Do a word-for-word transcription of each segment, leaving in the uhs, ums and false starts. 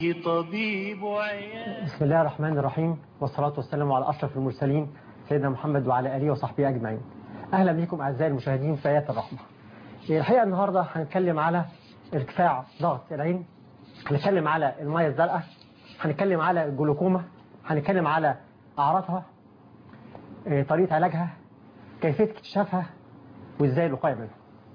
طبيب عيان. بسم الله الرحمن الرحيم، والصلاة والسلام على أشرف المرسلين سيدنا محمد وعلى آله وصحبه أجمعين. أهلا بكم أعزائي المشاهدين في آيات الرحمة. الحقيقة النهاردة هنتكلم على ارتفاع ضغط العين، هنتكلم على المية الزرقاء، هنتكلم على الجلوكوما، هنتكلم على أعراضها، طريقة علاجها، كيفية اكتشافها، وإزاي الوقاية منها.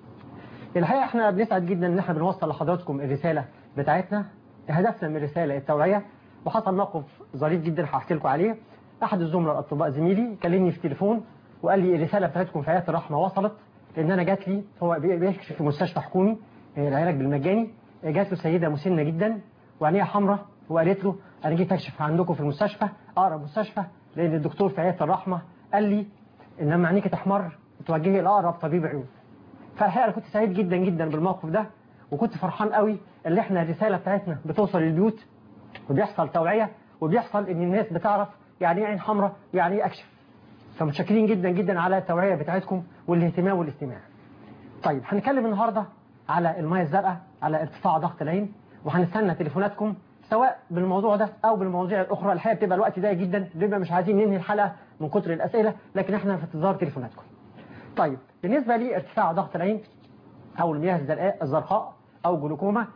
الحقيقة احنا بنسعد جدا ان احنا بنوصل لحضراتكم الرسالة بتاعتنا. هدفنا من الرسالة التوعية، وحصل موقف ظريف جدا هحكي لكم عليه. احد الزملاء الاطباء زميلي كلمني في تليفون وقال لي الرسالة بتاعتكم في آيات الرحمة وصلت، لان انا جات لي، هو بيكشف في مستشفى حكومي العلاج بالمجاني، جات له سيدة مسنة جدا وعينيها حمراء، وقالت له انا جيت اكشف عندكم في المستشفى، اقرب مستشفى، لان الدكتور في آيات الرحمة قال لي ان لما عينيك تحمر توجهي لاقرب طبيب عيون. فالحقيقة أنا كنت سعيد جدا جدا بالموقف ده، وكنت فرحان قوي اللي احنا الرسالة بتاعتنا بتوصل للبيوت، وبيحصل توعية، وبيحصل ان الناس بتعرف يعني ايه عين حمراء ويعني ايه اكشف. فمتشكرين جدا جدا على التوعية بتاعتكم والاهتمام والاستماع. طيب هنتكلم النهاردة على المية الزرقاء، على ارتفاع ضغط العين، وهنستنى تليفوناتكم سواء بالموضوع ده او بالمواضيع الاخرى. الحقيقة بتبقى الوقت ضيق جدا، بنبقى مش عايزين ننهي الحلقة من كتر الاسئلة، لكن احنا في انتظار تليفوناتكم. طيب بالنسبة لي ارتفاع ضغط العين او المياه الزرقاء الزرقاء او جلوكوما،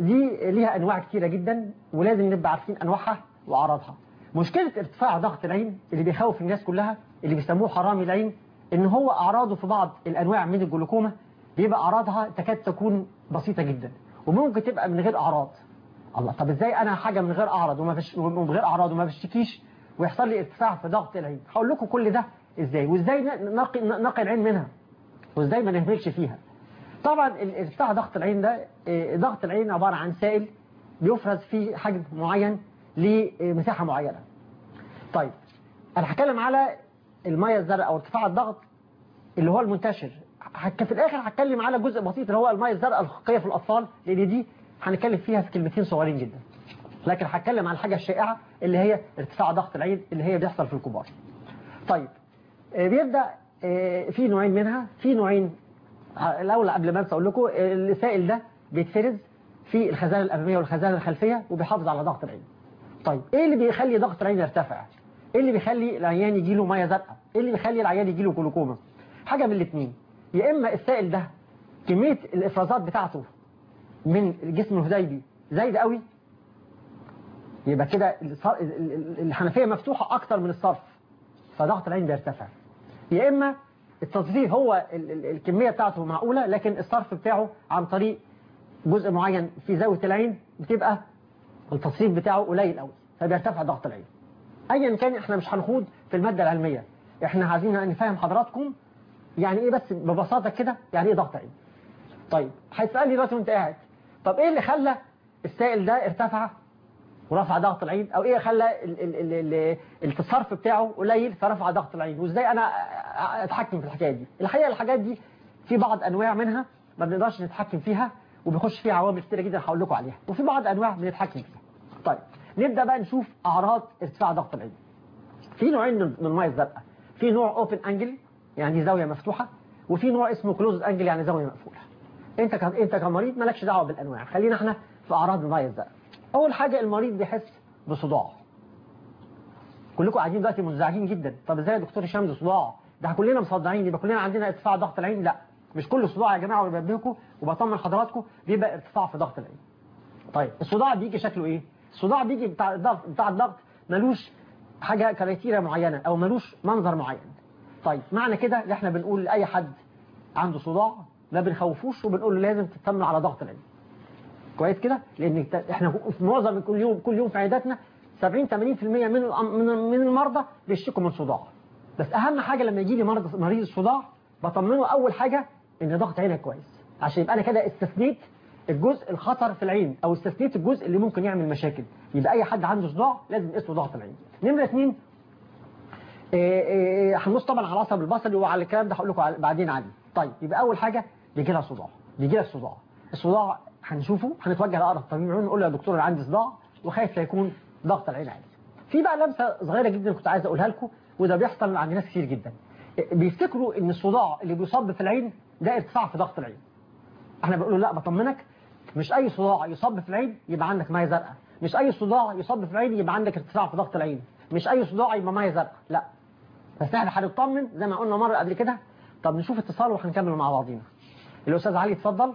دي ليها انواع كتيرة جدا، ولازم نبقى عارفين انواعها واعراضها. مشكلة ارتفاع ضغط العين اللي بيخوف الناس كلها، اللي بيسموه حرامي العين، ان هو اعراضه في بعض الانواع من الجلوكوما بيبقى اعراضها تكاد تكون بسيطة جدا، وممكن تبقى من غير اعراض. الله، طب ازاي انا حاجة من غير اعراض وما فيش من غير اعراض وما بشتكيش ويحصل لي ارتفاع في ضغط العين؟ هقول لكم كل ده ازاي، وازاي نقي نقي العين منها، وازاي ما نهملش فيها. طبعا ارتفاع ضغط العين ده، ضغط العين عبارة عن سائل بيفرز في حجم معين لمساحة معينة. طيب انا هتكلم على المية الزرقاء او ارتفاع الضغط اللي هو المنتشر. في الاخر هتكلم على جزء بسيط اللي هو المية الزرقاء الحقيقية في الاطفال، لان دي هنتكلم فيها في كلمتين صغيرين جدا. لكن هتكلم عن الحاجة الشائعة اللي هي ارتفاع ضغط العين اللي هي بيحصل في الكبار. طيب بيبدأ في نوعين منها. في نوعين الأول قبل ما انسى اقول لكم، السائل ده بيتفرز في الخزانة الأمامية والخزانة الخلفية وبيحافظ على ضغط العين. طيب ايه اللي بيخلي ضغط العين يرتفع؟ ايه اللي بيخلي العيان يجي له ميه زرقاء؟ ايه اللي بيخلي العيان يجي له جلوكوما؟ حاجة من الاثنين، يا اما السائل ده كمية الافرازات بتاعته من الجسم الهديبي زايد قوي، يبقى كده الحنفية مفتوحة اكتر من الصرف فضغط العين بيرتفع. يا اما التصريف هو الكمية بتاعته معقولة، لكن الصرف بتاعه عن طريق جزء معين في زاوية العين بتبقى التصريف بتاعه قليل قوي فبيرتفع ضغط العين. ايا كان احنا مش هنخوض في المادة العلمية، احنا عايزين نفهم حضراتكم يعني ايه بس ببساطة كده يعني ايه ضغط عين. طيب هتسألني دلوقتي وانت قاعد، طب ايه اللي خلى السائل ده ارتفع ورفع ضغط العين، او ايه خلى التصرف بتاعه قليل فرفع ضغط العين، وازاي انا اتحكم في الحكايه دي؟ الحقيقه الحاجات دي في بعض انواع منها ما بنقدرش نتحكم فيها وبيخش فيها عوامل كتيره جدا هقول لكم عليها، وفي بعض انواع بنتحكم فيها. طيب نبدا بقى نشوف اعراض ارتفاع ضغط العين. في نوعين من الميه الزرقاء، في نوع اوبن انجل يعني زاويه مفتوحه، وفي نوع اسمه كلوز انجل يعني زاويه مقفوله. انت ك... انت كمريض مالكش دعوه بالانواع، خلينا احنا في اعراض الميه الزرقاء. اول حاجه المريض بيحس بصداع. كلكم قاعدين دلوقتي منزعجين جدا، طب ازاي يا دكتور هشام ده صداع؟ ده كلنا مصدعين، يبقى كلنا عندنا ارتفاع ضغط العين؟ لا، مش كل صداع يا جماعه، وبنبهكم وبطمن حضراتكم بيبقى ارتفاع في ضغط العين. طيب الصداع بيجي شكله ايه؟ الصداع بيجي بتاع الضغط بتاع الضغط ملوش حاجه كريتيريا معينه او ملوش منظر معين. طيب معنى كده ان احنا بنقول لاي حد عنده صداع ما بنخوفوش وبنقول له لازم تطمن على ضغط العين. كويس كده؟ لان احنا في معظم كل يوم كل يوم في عياداتنا سبعين ثمانين بالمية من من المرضى بيشتكوا من صداع. بس اهم حاجه لما يجي لي مرض مريض الصداع بطمنه اول حاجه ان ضغط عينك كويس، عشان يبقى انا كده استثنيت الجزء الخطر في العين او استثنيت الجزء اللي ممكن يعمل مشاكل. يبقى اي حد عنده صداع لازم يقيس له ضغط العين. نمره اثنين، هنبص طبعا على العصب البصري وعلى الكلام ده هقول لكم بعدين عليه. طيب يبقى اول حاجه بيجي لها صداع، بيجي لك صداع. الصداع هنشوفه، هنتوجه لاقرب طبيب عيون نقول له يا دكتور انا عندي صداع وخايف لا يكون ضغط العين عالي. في بقى لمسه صغيره جدا كنت عايز اقولها لكم، وده بيحصل عند ناس كتير جدا. بيفتكروا ان الصداع اللي بيصاب في العين ده ارتفاع في ضغط العين. احنا بنقول له لا، بطمنك مش اي صداع يصاب في العين يبقى عندك ميه زرقاء، مش اي صداع يصب في العين يبقى عندك ارتفاع في ضغط العين، مش اي صداع يبقى ميه زرقاء، لا. بس احنا هنطمن زي ما قلنا مره قبل كده. طب نشوف اتصال وهنكمل مع بعضينا. الاستاذ علي اتفضل.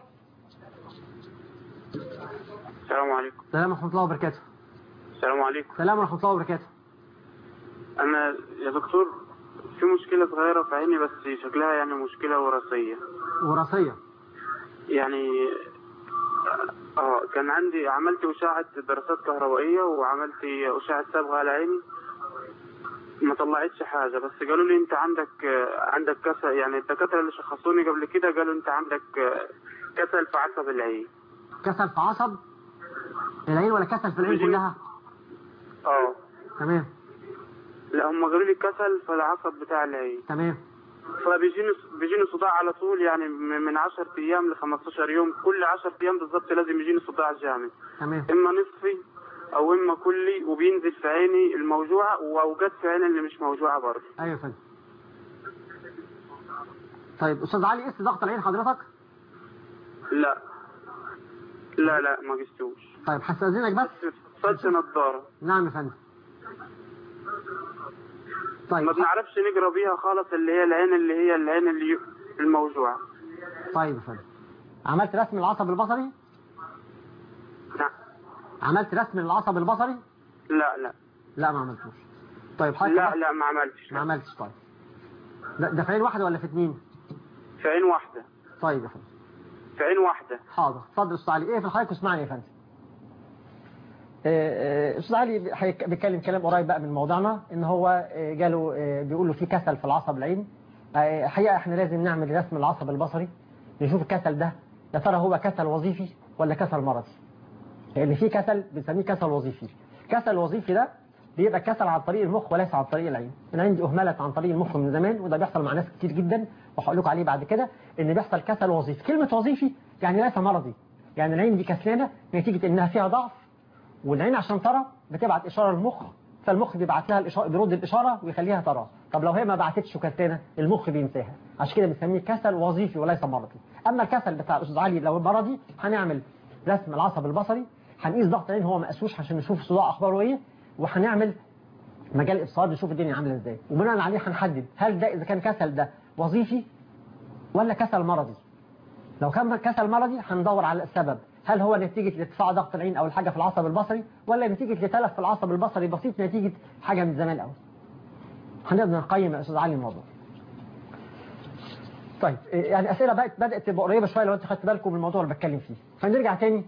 السلام عليكم. السلام ورحمه الله وبركاته. السلام عليكم. السلام ورحمه الله وبركاته. انا يا دكتور في مشكله صغيره في عيني، بس شكلها يعني مشكله وراثيه. وراثيه؟ يعني اه كان عندي عملت اشعه دراسات كهربائيه وعملت اشعه صبغه على عيني، ما طلعتش حاجه، بس قالوا لي انت عندك عندك كسل. يعني الدكاتره اللي شخصوني قبل كده قالوا انت عندك كسل في عصب العين. كسل في عصب العين ولا كسل في العين كلها؟ اه تمام. لا هم قالوا لي كسل في العصب بتاع العين. تمام. فبيجيني بيجيني صداع على طول، يعني من عشرة ايام ل خمستاشر يوم، كل عشرة ايام بالظبط لازم يجيني صداع جامد. تمام. اما نصفي او اما كلي، وبينزل في عيني الموجوعه واوجات في عيني اللي مش موجوعه برضه. ايوه يا فندم. طيب استاذ علي، قست ضغط العين حضرتك؟ لا لا لا ما قستوش. طيب هستاذنك بس. صدت نضاره. نعم يا فندم. طيب ما بنعرفش نقرا بيها خالص، اللي هي العين اللي هي العين اللي الموجوعه. طيب يا فندم، عملت رسم العصب البصري؟ لا. عملت رسم العصب البصري؟ لا لا لا ما عملتوش. طيب حضرتك؟ لا لا ما عملتش. ما عملتش. طيب ده, ده في عين واحده ولا في اثنين؟ في عين واحده. طيب يا فندم في عين واحده. حاضر. اتفضل استاذ علي. ايه في الحضرتك اسمعني يا فندم. استاذ علي بيتكلم كلام قريب بقى من موضوعنا، ان هو جاله بيقول له في كسل في العصب العين. حقيقه احنا لازم نعمل رسم العصب البصري نشوف الكسل ده يا ترى هو كسل وظيفي ولا كسل مرضي. لان في كسل بنسميه كسل وظيفي. كسل وظيفي ده بيبقى كسل عن طريق المخ وليس عن طريق العين. العين دي اهملت عن طريق المخ من زمان، وده بيحصل مع ناس كتير جدا، وهقول لكم عليه بعد كده ان بيحصل كسل وظيفي. كلمه وظيفي يعني ليس مرضي، يعني العين دي كسلانه نتيجه انها فيها ضعف، والعين عشان ترى بتبعت اشاره للمخ، فالمخ بيبعت لها الاشاره، بيرد الاشاره ويخليها ترى. طب لو هي ما بعتتش وكسلانه المخ بينساها، عشان كده بنسميه كسل وظيفي وليس مرضي. اما الكسل بتاع الاستاذ علي لو مرضي هنعمل رسم العصب البصري، هنقيس ضغط العين هو ما قاسوش عشان نشوف الصداع اخباره ايه، وهنعمل مجال ابصار نشوف الدنيا عامله ازاي، وبناء عليه هنحدد هل ده اذا كان كسل ده وظيفي ولا كسل مرضي. لو كان كسل مرضي هندور على السبب، هل هو نتيجة ارتفاع ضغط العين أو الحاجة في العصب البصري، ولا نتيجة لتلف في العصب البصري بسيط نتيجة حاجة من زمان قوي. هنقدر نقيم يا أستاذ علي الموضوع. طيب يعني أسئلة بقت بدأت تبقى قريبة شوية لو أنت خدت بالكم من الموضوع اللي بتكلم فيه. فنرجع تاني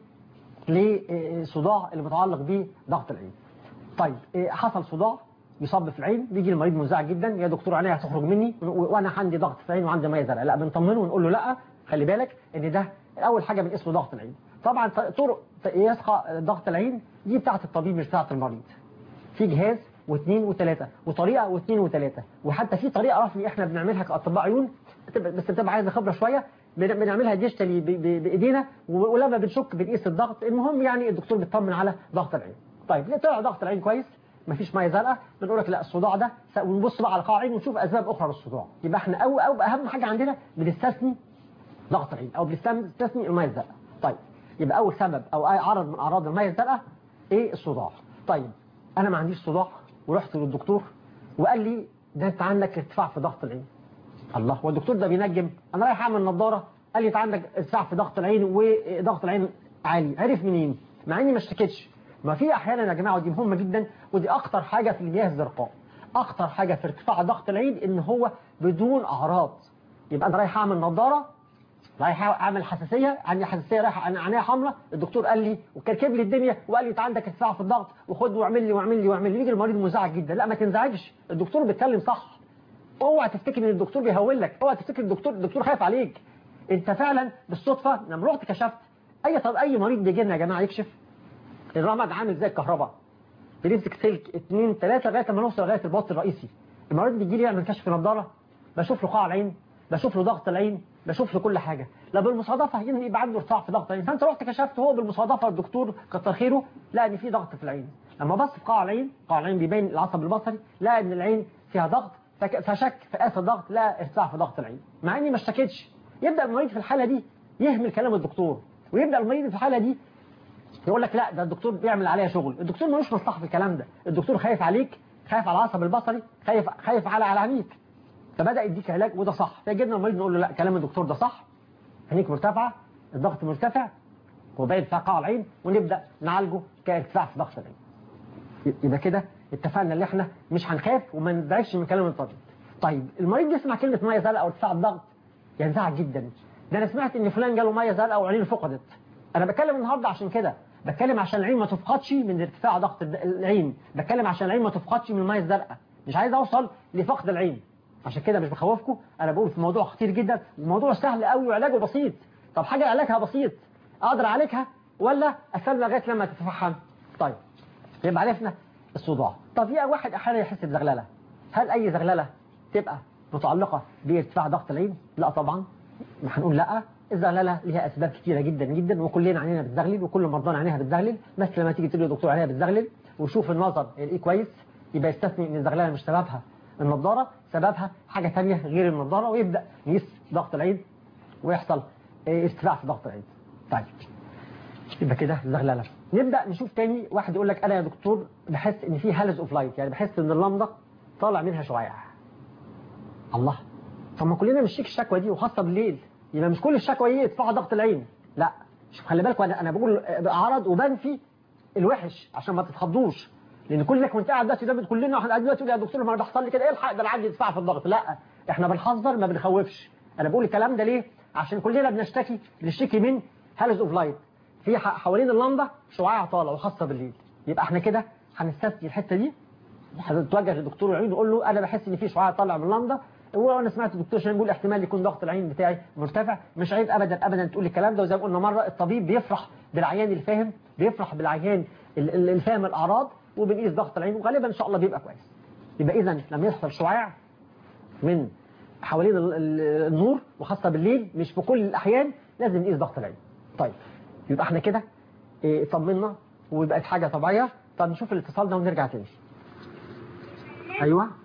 للصداع اللي متعلق بيه ضغط العين. طيب حصل صداع بيصب في العين، بيجي المريض منزعج جدا، يا دكتور عينيا هتخرج مني وانا عندي ضغط في العين وعندي ميه زرقاء. لا بنطمنه ونقول له لا خلي بالك ان ده اول حاجه بنقيس له ضغط العين. طبعا طرق قياس ضغط العين دي بتاعه الطبيب مش بتاعه المريض. في جهاز واثنين وثلاثه وطريقه واثنين وثلاثه، وحتى في طريقه رسمي احنا بنعملها كاطباء عيون بس بتبقى عايزه خبره شويه، بنعملها ديجيتالي بايدينا، ولما بنشك بنقيس الضغط. المهم يعني الدكتور بيطمن على ضغط العين. طيب ليه طلع ضغط العين كويس مفيش ميه زرقاء، بنقول لك لا الصداع ده، ونبص بقى على قاع العين ونشوف اسباب اخرى للصداع. يبقى احنا او او اهم حاجه عندنا بنستثني ضغط العين او بنستثني الميه الزرقاء. طيب يبقى اول سبب او اي عرض من اعراض الميه الزرقاء ايه؟ الصداع. طيب انا ما عنديش صداع ورحت للدكتور وقال لي ده انت عندك ارتفاع في ضغط العين. الله، والدكتور ده بينجم؟ انا رايح اعمل نظاره قال لي انت عندك ارتفاع في ضغط العين وضغط العين عالي. عرف منين؟ مع اني ما اشتكيتش. ما في احيانا يا جماعه ودي مهمه جدا، ودي اخطر حاجه في المياه الزرقاء، اخطر حاجه في ارتفاع ضغط العين ان هو بدون اعراض. يبقى انا رايح اعمل نظاره، رايح اعمل حساسيه، عندي حساسيه رايح عينيا حمراء، الدكتور قال لي وكركب لي الدنيا وقال لي انت عندك ارتفاع في الضغط وخد واعمل لي واعمل لي واعمل لي. يجي المريض منزعج جدا. لا ما تنزعجش، الدكتور بيتكلم صح. اوعى تفتكر ان الدكتور بيهول لك، اوعى تفتكر الدكتور الدكتور خايف عليك. انت فعلا بالصدفه لما رحت كشفت. اي طب اي مريض بيجي لنا يا جماعه يكشف الرمد عامل زي الكهرباء، بنمسك سلك اثنين ثلاثه لغايه ما نوصل لغايه البط الرئيسي. المريض بيجي لي يعمل كشف نظاره، بشوف له قاع العين، بشوف له ضغط العين، بشوف له كل حاجه. لا بالمصادفه يبقى عنده ارتفاع في ضغط العين، فانت رحت كشفت هو بالمصادفه الدكتور كتر خيره لقى ان في ضغط في العين. لما بص في قاع العين، قاع العين بيبين العصب البصري، لقى ان العين فيها ضغط، فشك فقاس الضغط لقى ارتفاع في ضغط العين، مع اني ما اشتكيتش. يبدا المريض في الحاله دي يهمل كلام الدكتور، ويبدا المريض في الحاله دي يقول لك لا ده الدكتور بيعمل عليها شغل. الدكتور ملوش مصلحه في الكلام ده، الدكتور خايف عليك، خايف على العصب البصري، خايف خايف على على عينيك، فبدا يديك علاج وده صح. فجينا المريض نقول له لا كلام الدكتور ده صح، عينيك مرتفعه، الضغط مرتفع وباين في قاع العين، ونبدا نعالجه كارتفاع في ضغط العين. يبقى كده اتفقنا ان احنا مش هنخاف وما ندعكش من كلام الطبيب. طيب المريض يسمع كلمه ميه زرقاء او ارتفاع الضغط ينزعج جدا. ده انا سمعت ان فلان جاله ميه زرقاء وعينه فقدت. انا بتكلم النهارده عشان كده، بتكلم عشان العين ما تفقدش من ارتفاع ضغط العين، بتكلم عشان العين ما تفقدش من الميه الزرقاء، مش عايز اوصل لفقد العين. عشان كده مش بخوفكم، انا بقول في موضوع خطير جدا وموضوع سهل قوي وعلاجه بسيط. طب حاجه علاجها بسيط اقدر اعالجها ولا استنى لغايه لما تتفحم؟ طيب يبقى عرفنا الصداع. طب في واحد احيانا يحس بزغلله، هل اي زغلله تبقى متعلقه بارتفاع ضغط العين؟ لا طبعا، ما هنقول لا. الزغلله ليها اسباب كثيره جدا جدا وكلنا عينينا بتزغلل وكل مرضانا عينيها بتزغلل. بس لما تيجي تقول للدكتور عينيها بتزغلل ويشوف النظر يلاقيه كويس يبقى يستثني ان الزغلله مش سببها النضاره، سببها حاجه ثانيه غير النضاره، ويبدا يقيس ضغط العين ويحصل ارتفاع في ضغط العين. طيب يبقى كده الزغلله. نبدا نشوف تاني واحد يقول لك انا يا دكتور بحس ان في هالز اوف لايت، يعني بحس ان اللمضه طالع منها شعاع. الله، طب ما كلنا بنشتكي الشكوى دي وخاصه بالليل، يبقى مش كل الشكوى دي ارتفاع ضغط العين. لا شوف خلي بالكم، انا انا بقول اعراض وبنفي الوحش عشان ما تتخضوش، لان كلك وانت قاعد دلوقتي ده كلنا واحنا قاعدين دلوقتي يا دكتور ما بيحصل لي كده الحق ده انا عندي ارتفاع في الضغط. لا احنا بنحذر ما بنخوفش. انا بقول الكلام ده ليه؟ عشان كلنا بنشتكي بنشتكي من هالز اوف لايت، في حوالين اللمبه شعاع طالع وخاصه بالليل. يبقى احنا كده هنستثني الحته دي، هنتوجه للدكتور العين ونقول له انا بحس ان في شعاع طالع من اللمبه، وانا سمعت الدكتور شاهين بيقول احتمال يكون ضغط العين بتاعي مرتفع. مش عيب ابدا ابدا تقول الكلام ده، وزي ما قلنا مره الطبيب بيفرح بالعيان الفاهم، بيفرح بالعيان اللي فاهم الاعراض، وبنقيس ضغط العين وغالبا ان شاء الله بيبقى كويس. يبقى اذا لما يحصل شعاع من حوالين النور وخاصه بالليل مش في كل الاحيان لازم نقيس ضغط العين. طيب يبقى احنا كده ايه طمنا ويبقى حاجه طبيعيه. طب نشوف الاتصال ده ونرجع تاني. ايوه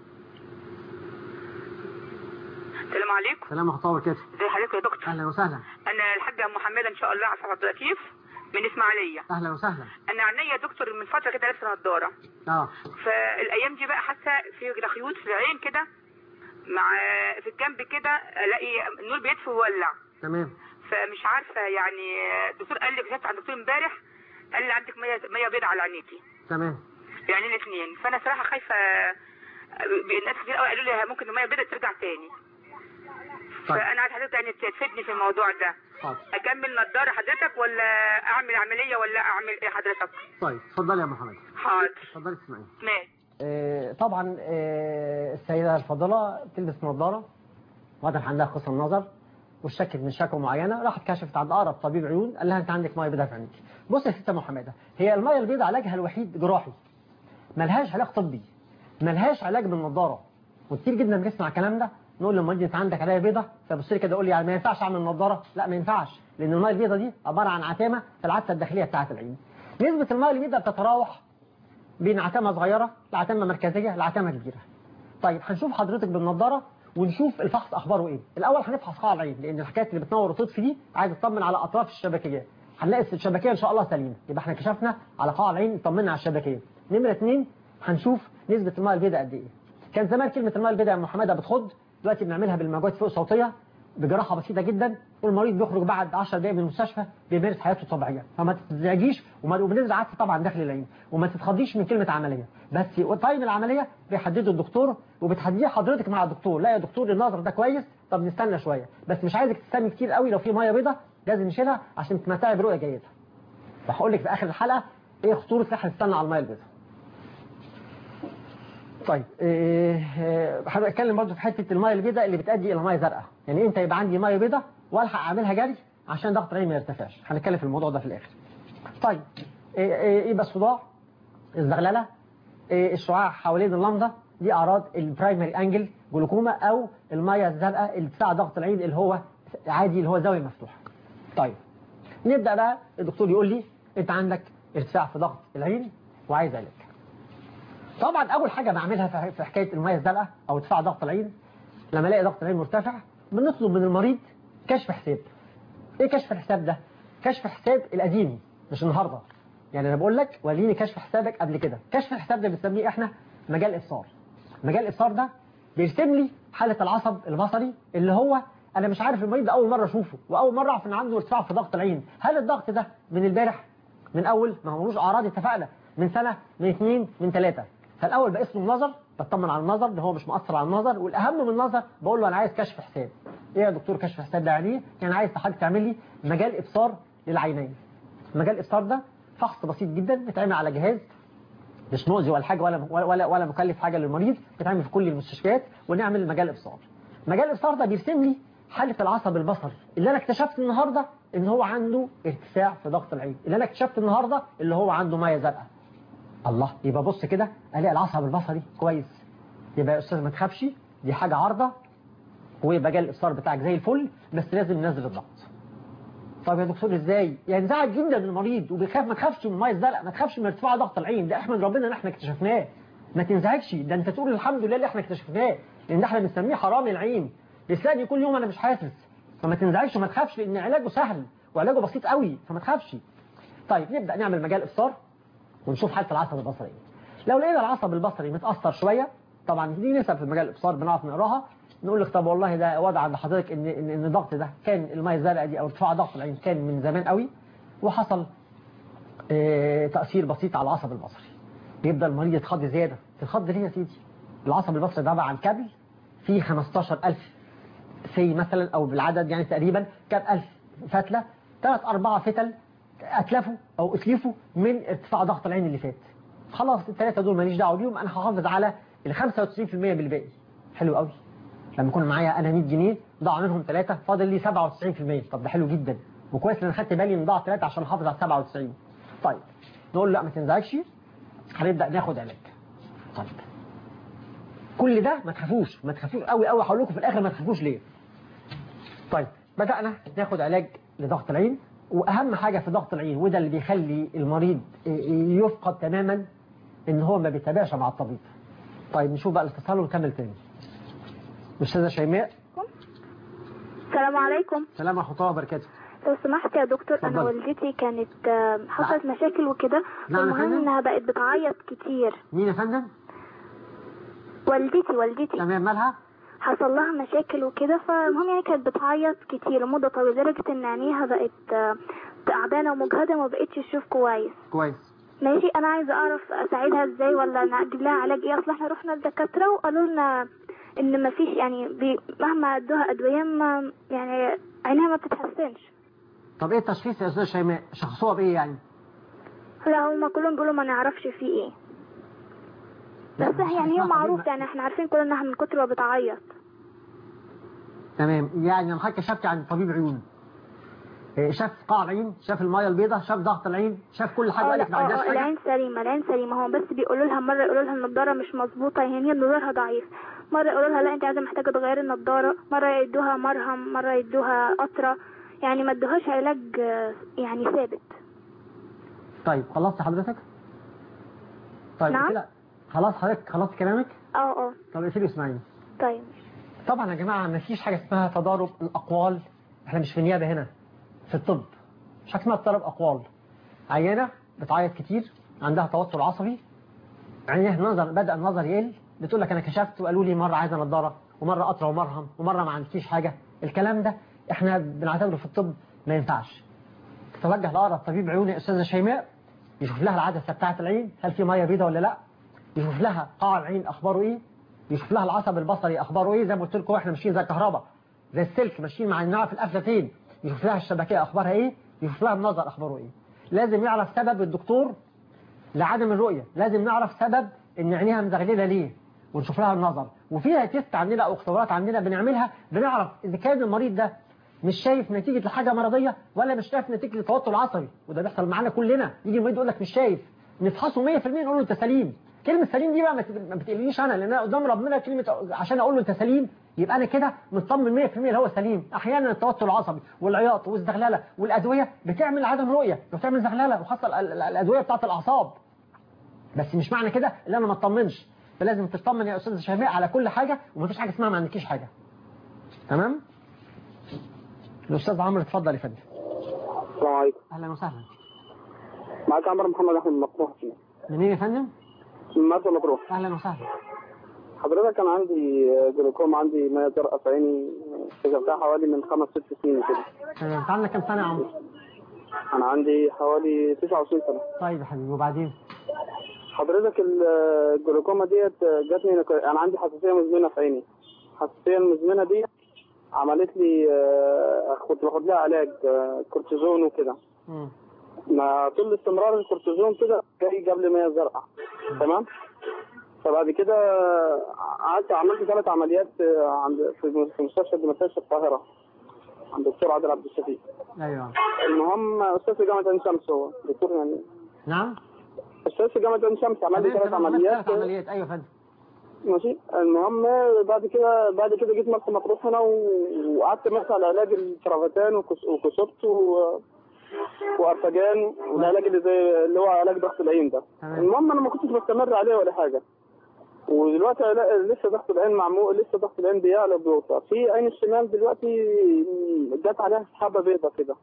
السلام عليكم. سلام ورحمه الله وبركاته. ازي حضرتك يا دكتور؟ اهلا وسهلا. انا الحاجه محمده ان شاء الله عصام عبد اللطيف من اسماعيليه. اهلا وسهلا. انا عينيا يا دكتور من فتره كده لابسه نضاره. اه فالايام دي بقى حاسه في خيوط في العين كده مع في الجنب كده الاقي النور بيطفي ويولع. تمام. فمش عارفه يعني الدكتور قال لي كشفت عند الدكتور امبارح قال لي عندك ميه ميه بيضاء على عينيكي. تمام. يعني الاثنين. فانا صراحه خايفه، الناس كتير قوي قالوا لي ممكن الميه البيضاء ترجع تاني. طيب. فانا عايز حضرتك يعني تفيدني في الموضوع ده. طيب. اكمل نضاره حضرتك ولا اعمل عمليه ولا اعمل ايه حضرتك؟ طيب اتفضلي يا محمد. حاضر. اتفضلي اسمعي. ماشي. آه طبعا آه السيده الفاضله بتلبس نظاره واضح عندها قصر نظر واشتكت من شكوى معينه، راحت كشفت عند اقرب طبيب عيون قال لها انت عندك ميه بيضاء في عينيك. بص يا ستة محمده، هي الميه البيضاء علاجها الوحيد جراحي، ملهاش علاج طبي، ملهاش علاج بالنضاره. وكتير جدا بنسمع الكلام ده، نقول للمريض انت عندك علاج بيضاء، فبص لي كده يقول لي يعني ما ينفعش اعمل نضاره. لا ما ينفعش، لان الميه البيضاء دي عباره عن عتامه في العدسه الداخليه بتاعه العين. نسبه الميه البيضاء بتتراوح بين عتامه صغيره لعتامه مركزيه لعتامه كبيره. طيب هنشوف حضرتك بالنضاره ونشوف الفحص اخباره ايه. الاول هنفحص قاع العين، لان الحكايات اللي بتنور وتطفي دي عايز تطمن على اطراف الشبكيه. هنلاقي الشبكيه ان شاء الله سليمه، يبقى احنا كشفنا على قاع العين اطمنا على الشبكيه. نمره اثنين هنشوف نسبه الميه البيضاء قد ايه. كان زمان كلمه الميه البيضاء يا محمد بتخض، دلوقتي بنعملها بالموجات فوق صوتيه بجراحه بسيطه جدا، والمريض بيخرج بعد عشر دقائق من المستشفى بيمارس حياته الطبيعيه. فما تتزعجيش، وبنزرع عدسه طبعا داخل العين، وما تتخضيش من كلمه عمليه. بس تايم العمليه بيحدده الدكتور وبتحدديه حضرتك مع الدكتور. لا يا دكتور النظر ده كويس، طب نستنى شويه، بس مش عايزك تستني كتير قوي. لو في ميه بيضاء لازم نشيلها عشان تمتعي برؤيه جيده. هقول لك في اخر الحلقه ايه خطوره احنا نستنى على الميه البيضاء. طيب هنتكلم برضه في حته الميه البيضاء اللي بتؤدي الى ميه زرقاء، يعني امتى يبقى عندي ميه بيضاء والحق اعملها جري عشان ضغط العين ما يرتفعش. هنتكلم في الموضوع ده في الاخر. طيب يبقى الصداع، الزغلله، الشعاع حوالين اللمضه، دي اعراض البرايمري انجل جلوكوما او الميه الزرقاء اللي بتاع ضغط العين اللي هو عادي اللي هو زاويه مفتوحه. طيب نبدا بقى الدكتور يقول لي انت عندك ارتفاع في ضغط العين وعايز علاج. طبعا اول حاجه بعملها في حكايه الميه الزرقاء او ارتفاع ضغط العين، لما الاقي ضغط العين مرتفع بنطلب من المريض كشف حساب. ايه كشف الحساب ده؟ كشف حساب القديم مش النهارده. يعني انا بقول لك وريني كشف حسابك قبل كده. كشف الحساب ده بنسميه احنا مجال ابصار. مجال الابصار ده بيرسم لي حاله العصب البصري اللي هو انا مش عارف المريض ده اول مره اشوفه واول مره اعرف ان عنده ارتفاع في ضغط العين. هل الضغط ده من البارح، من اول ما هو ملوش اعراض اتفقنا، من سنه، من اثنين، من ثلاثه؟ فالاول بقيس له النظر، بطمن على النظر ده هو مش مؤثر على النظر، والاهم من النظر بقول له انا عايز كشف حساب. ايه يا دكتور كشف حساب ده يعني ايه؟ يعني عايز حضرتك تعمل لي مجال ابصار للعينين. مجال الابصار ده فحص بسيط جدا بيتعمل على جهاز مش مؤذي ولا حاجه ولا ولا ولا مكلف حاجه للمريض، بيتعمل في كل المستشفيات، ونعمل مجال ابصار. مجال الابصار ده بيرسم لي حاله العصب البصري اللي انا اكتشفت النهارده ان هو عنده ارتفاع في ضغط العين، اللي انا اكتشفت النهارده اللي هو عنده ميه زرقاء. الله، يبقى بص كده الاقي العصب البصري كويس. يبقى يا استاذ ما تخافش، دي حاجه عارضه ومجال الابصار بتاعك زي الفل، بس لازم ننزل الضغط. طب يا دكتور ازاي؟ يعني زعل جدا المريض وبيخاف. ما تخافش من الميه الزرقاء، ما تخافش من ارتفاع ضغط العين، ده احمد ربنا ان احنا اكتشفناه. ما تنزعجش، ده انت تقول الحمد لله اللي احنا اكتشفناه، لان ده احنا بنسميه حرامي العين. لساني كل يوم انا مش حاسس. فما تنزعجش وما تخافش، لان علاجه سهل وعلاجه بسيط قوي، فما تخافش. طيب نبدا نعمل مجال ابصار ونشوف حاله العصب البصري. لو لقينا العصب البصري متاثر شويه، طبعا دي نسب في مجال الابصار بنعرف نقراها، نقول لك طب والله ده وضع عند حضرتك ان ان ان الضغط ده كان الميه الزرقاء دي او ارتفاع ضغط العين كان من زمان قوي، وحصل اه تاثير بسيط على العصب البصري. يبدا المريض يتخض زياده. تتخض ليه يا سيدي؟ العصب البصري ده عباره عن كابل فيه خمستاشر ألف سي مثلا، او بالعدد يعني تقريبا كام ألف فتله، ثلاث اربعه فتل اتلفوا او اتلفوا من ارتفاع ضغط العين اللي فات. خلاص الثلاثه دول ماليش دعوه بيهم، انا هحافظ على ال خمسة وتسعين بالمية بالباقي. حلو قوي. لما يكون معايا انا مية جنيه ضاع منهم ثلاثة، فاضل لي سبعة وتسعين بالمية. طب ده حلو جدا وكويس ان انا خدت بالي ان ضاع ثلاثة عشان احافظ على سبعة وتسعين. طيب نقول لا ما تنزعجش، هنبدا ناخد علاج. طيب كل ده ما تخافوش، ما تخافوش قوي قوي، هقول لكم في الاخر ما تخافوش ليه. طيب بدانا ناخد علاج لضغط العين، واهم حاجه في ضغط العين وده اللي بيخلي المريض يفقد تماما ان هو ما بيتابعش مع الطبيب. طيب نشوف بقى الاتصال ونكمل تاني. أستاذة شيماء. السلام عليكم. السلام ورحمة الله وبركاته. لو سمحت يا دكتور، فضل. أنا والدتي كانت حصلت مشاكل وكده، نعم المهم إنها بقت بتعيط كتير. مين يا فندم؟ والدتي والدتي تمام، مالها؟ حصل لها مشاكل وكده، فالمهم يعني كانت بتعيط كتير لمدة طويلة لدرجة إن عينيها بقت تعبانة ومجهدة وما بقتش تشوف كويس. كويس. ماشي، أنا عايزة أعرف أساعدها إزاي ولا نجيب لها علاج إيه؟ أصل إحنا رحنا للدكاترة وقالوا لنا ان ما فيش يعني مهما ادوها ادويه ما يعني عينها ما بتتحسنش. طب ايه التشخيص يا استاذ شيماء؟ شخصوها بايه يعني؟ لا هم كلهم بيقولوا ما نعرفش فيه ايه، بس يعني هي معروف يعني احنا عارفين كلنا انها من كتر ما بتعيط. تمام، يعني حضرتك كشفتي عن طبيب عيون، شاف قاع العين، شاف الميه البيضاء، شاف ضغط العين، شاف كل حاجه، قال لك ما عندهاش حاجه؟ العين سليمه، العين سليمه، هم بس بيقولوا لها مره يقولوا لها النضاره مش مظبوطه، يعني هي نظرها ضعيف، مره يقولوا لها لا انت عايزه محتاجه تغيري النضاره، مره يدوها مرهم، مره يدوها قطره، يعني ما ادوهاش علاج يعني ثابت. طيب خلصت حضرتك؟ طيب نعم؟ كده خلاص حضرتك خلصت كلامك؟ اه اه. طب اقفلي واسمعيني. طيب. طبعا يا جماعه ما فيش حاجه اسمها تضارب الاقوال، احنا مش في النيابه هنا، في الطب مش حاجه اسمها تضارب اقوال. عيانه بتعيط كتير، عندها توتر عصبي، عينيها النظر بدا النظر يقل، بتقول لك انا كشفت وقالوا لي مره عايزه نضاره ومره قطره ومرهم ومره ما عندكيش حاجه. الكلام ده احنا بنعتبره في الطب ما ينفعش. تتوجه لاقرب طبيب عيون يا استاذه شيماء، يشوف لها العدسه بتاعه العين هل في ميه بيضاء ولا لا، يشوف لها قاع العين اخباره ايه، يشوف لها العصب البصري اخباره ايه، زي ما قلت لكم احنا ماشيين زي الكهرباء زي السلك ماشيين مع النوع في القفله فين، يشوف لها الشبكيه اخبارها ايه، يشوف لها النظر اخباره ايه. لازم يعرف سبب الدكتور لعدم الرؤيه، لازم نعرف سبب ان عينيها مزغلله ليه ونشوف لها النظر. وفيها تيست عندنا او اختبارات عندنا بنعملها بنعرف اذا كان المريض ده مش شايف نتيجه لحاجه مرضيه ولا مش شايف نتيجه لتوتر عصبي، وده بيحصل معانا كلنا. يجي المريض يقول لك مش شايف، نفحصه مية في المية نقول له انت سليم. كلمه سليم دي بقى ما بتقلقنيش انا، لان انا قدام ربنا كلمه عشان اقول له انت سليم يبقى انا كده مطمن مية في المية اللي هو سليم. احيانا التوتر العصبي والعياط والزغلله والادويه بتعمل عدم رؤيه وبتعمل زغلله وخاصه الادويه بتاعه الاعصاب، بس مش معنى كده ان انا ما اطمنش. فلازم تطمن يا استاذ شيماء على كل حاجه، ومفيش حاجه اسمها ما عندكيش حاجه. تمام؟ الاستاذ عمرو اتفضل يا فندم. السلام عليكم. اهلا وسهلا. معاك عمر محمد احمد مطروح. منين يا فندم؟ من مرسى مطروح. اهلا وسهلا. حضرتك كان عندي جلوكوما، عندي ميه زرقاء في عيني، اكتشفتها حوالي من خمس ست سنين كده. تمام. انت عندك كام سنه يا عمرو؟ انا عندي حوالي تسعة وعشرين سنه. طيب يا حبيبي، وبعدين؟ حضرتك الجلوكوما ديت جاتني، انا عندي حساسيه مزمنه في عيني. الحساسيه المزمنه دي عملت لي، كنت باخد لها علاج كورتيزون وكده. ما طول استمرار الكورتيزون كده جاي جاب لي ميه زرقاء. تمام. فبعد كده قعدت عملت ثلاث عمليات عند في مستشفى دمرداش القاهره عند الدكتور عادل عبد الشفيق. ايوه. المهم استاذ في جامعه عين شمس، هو دكتور يعني. نعم. استاذ في جامعه عين شمس عمل لي ثلاث عمليات. ثلاث عمليات ايوه يا فندم. ماشي. المهم بعد كده بعد كده جيت مرسى مطروح هنا وقعدت ماشي على علاج الترافاتان وكسبت وارتجان والعلاج اللي زي اللي هو علاج ضغط العين ده. المهم انا ما كنتش بستمر عليه ولا حاجه. ودلوقتي لسه ضغط العين معمول، لسه ضغط العين بيعلى وبيوطى. في عين الشمال دلوقتي جت عليها سحابه بيضاء كده.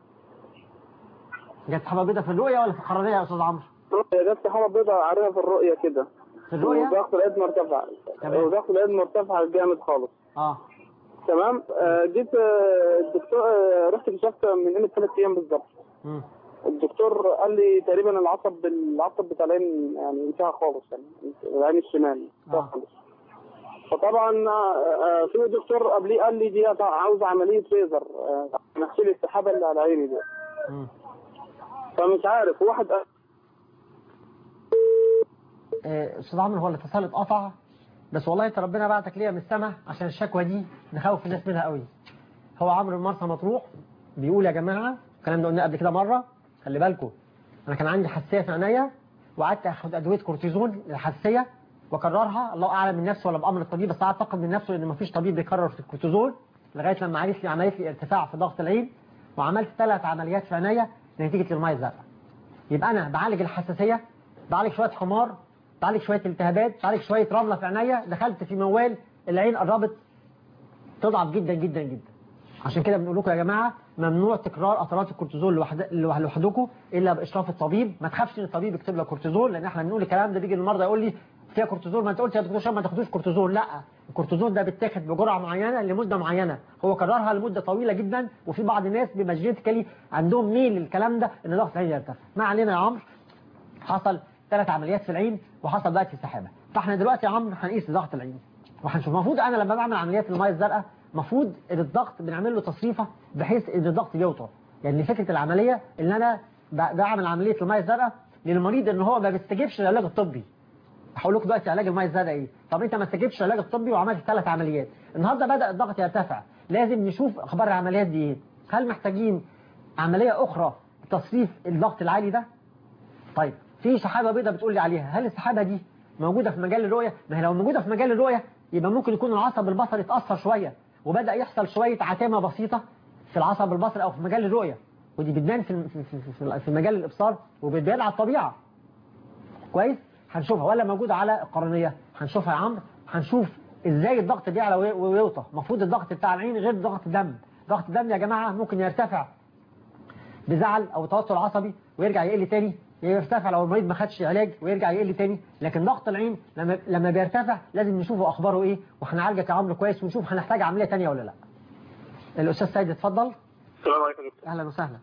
جت سحابه بيضاء في الرؤيه ولا في القرنيه يا استاذ عمرو؟ جت سحابه بيضاء عليها في الرؤيه كده. في الرؤيه؟ وضغط العين مرتفع. وضغط العين مرتفع جامد خالص. اه تمام. آه جيت آه الدكتور آه رحت كشفت من قيمه ثلاث ايام بالظبط. الدكتور قال لي تقريبا العصب العصب بتاع العين يعني انتهى خالص، يعني العين الشمال انتهى خالص. فطبعا آه في دكتور قبليه قال لي دي عاوز عمليه ليزر نغسل السحابه اللي على عيني دي. فمش عارف واحد أ... استاذ عمرو هو الاتصال اتقطع، بس والله انت ربنا بعتك ليا من السماء عشان الشكوى دي نخوف الناس منها قوي. هو عمرو من مرسى مطروح بيقول يا جماعه الكلام ده قلناه قبل كده مره، خلي بالكم انا كان عندي حساسيه في عينيا وقعدت اخد ادويه كورتيزون للحساسيه واكررها، الله اعلم من نفسه ولا بامر الطبيب، بس اعتقد من نفسه ان مفيش طبيب بيكرر في الكورتيزون لغايه لما عملت لي عملت لي ارتفاع في ضغط العين وعملت ثلاث عمليات في عينيا نتيجه الميه الزرقاء. يبقى انا بعالج الحساسيه، بعالج شويه حمار، بعالج شويه التهابات، بعالج شويه رمله في عينيا، دخلت في موال العين قربت تضعف جدا جدا جدا. عشان كده بنقول لكم يا جماعه ممنوع تكرار قطرات الكورتيزون لوحد... لوحدكم الا باشراف الطبيب. ما تخافش ان الطبيب يكتب لك كورتيزون، لان احنا بنقول الكلام ده بيجي المرضى يقول لي فيها كورتيزون، ما انت قلت يا دكتور شام ما تاخدوش كورتيزون. لا، الكورتيزون ده بيتاخد بجرعه معينه لمده معينه، هو كررها لمده طويله جدا، وفي بعض الناس بماجيتيكالي عندهم ميل للكلام ده ان ضغط العين يرتفع. ما علينا يا عمرو، حصل ثلاث عمليات في العين وحصل دلوقتي سحابه. فاحنا دلوقتي يا عمرو هنقيس ضغط العين وهنشوف. المفروض انا لما بعمل عمليات الميه الزرقاء المفروض ان الضغط بنعمل له تصريفه بحيث ان الضغط يوطى. يعني فكره العمليه ان انا بعمل عمليه الميه الزرقاء للمريض ان هو ما بيستجيبش للعلاج الطبي. هقول لكم دلوقتي علاج الميه الزرقاء ايه. طب انت ما استجبتش للعلاج الطبي وعملت ثلاث عمليات، النهارده بدا الضغط يرتفع، لازم نشوف اخبار العمليات دي ايه. هل محتاجين عمليه اخرى تصريف الضغط العالي ده؟ طيب في سحابه بيضاء بتقول لي عليها، هل السحابه دي موجوده في مجال الرؤيه؟ ما هي لو موجوده في مجال الرؤيه يبقى ممكن يكون العصب البصري اتاثر شويه وبدا يحصل شويه عتامه بسيطه في العصب البصري او في مجال الرؤيه، ودي بتبان في في في مجال الابصار وبتبان على الطبيعه. كويس؟ هنشوفها. ولا موجوده على القرنيه؟ هنشوفها يا عمرو. هنشوف ازاي الضغط بيعلى ويوطى. المفروض الضغط بتاع العين غير ضغط الدم. ضغط الدم يا جماعه ممكن يرتفع بزعل او توتر عصبي ويرجع يقل تاني، يرتفع لو المريض ما خدش علاج ويرجع يقل تاني. لكن ضغط العين لما لما بيرتفع لازم نشوفه اخباره ايه وهنعالجك يا عمرو كويس ونشوف هنحتاج عمليه ثانيه ولا لا. الاستاذ سيد اتفضل. السلام عليكم دكتور. اهلا وسهلا.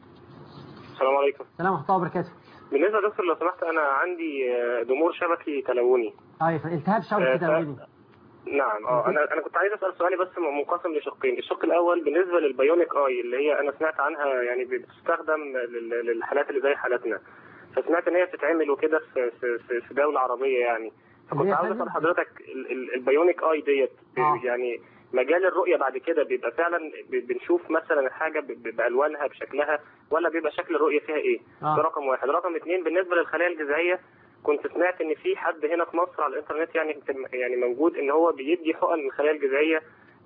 السلام عليكم. السلام ورحمه الله وبركاته. بالنسبه دكتور لو سمحت انا عندي ضمور شبكي تلوني. ايوه التهاب شبكي تلوني. نعم اه انا انا كنت عايز اسال سؤالي بس منقسم لشقين. الشق الاول بالنسبه للبايونيك اي اللي هي انا سمعت عنها يعني بتستخدم للحالات اللي زي حالاتنا، فسمعت ان هي بتتعمل وكده في في في دوله عربيه يعني، فكنت عاوز اسال حضرتك البايونيك اي ديت يعني مجال الرؤيه بعد كده بيبقى فعلا بنشوف مثلا الحاجه بالوانها بشكلها ولا بيبقى شكل الرؤيه فيها ايه؟ آه. ده رقم واحد. رقم اثنين بالنسبه للخلايا الجذعيه كنت سمعت ان في حد هنا في مصر على الانترنت يعني يعني موجود ان هو بيدي حقن الخلايا الجذعيه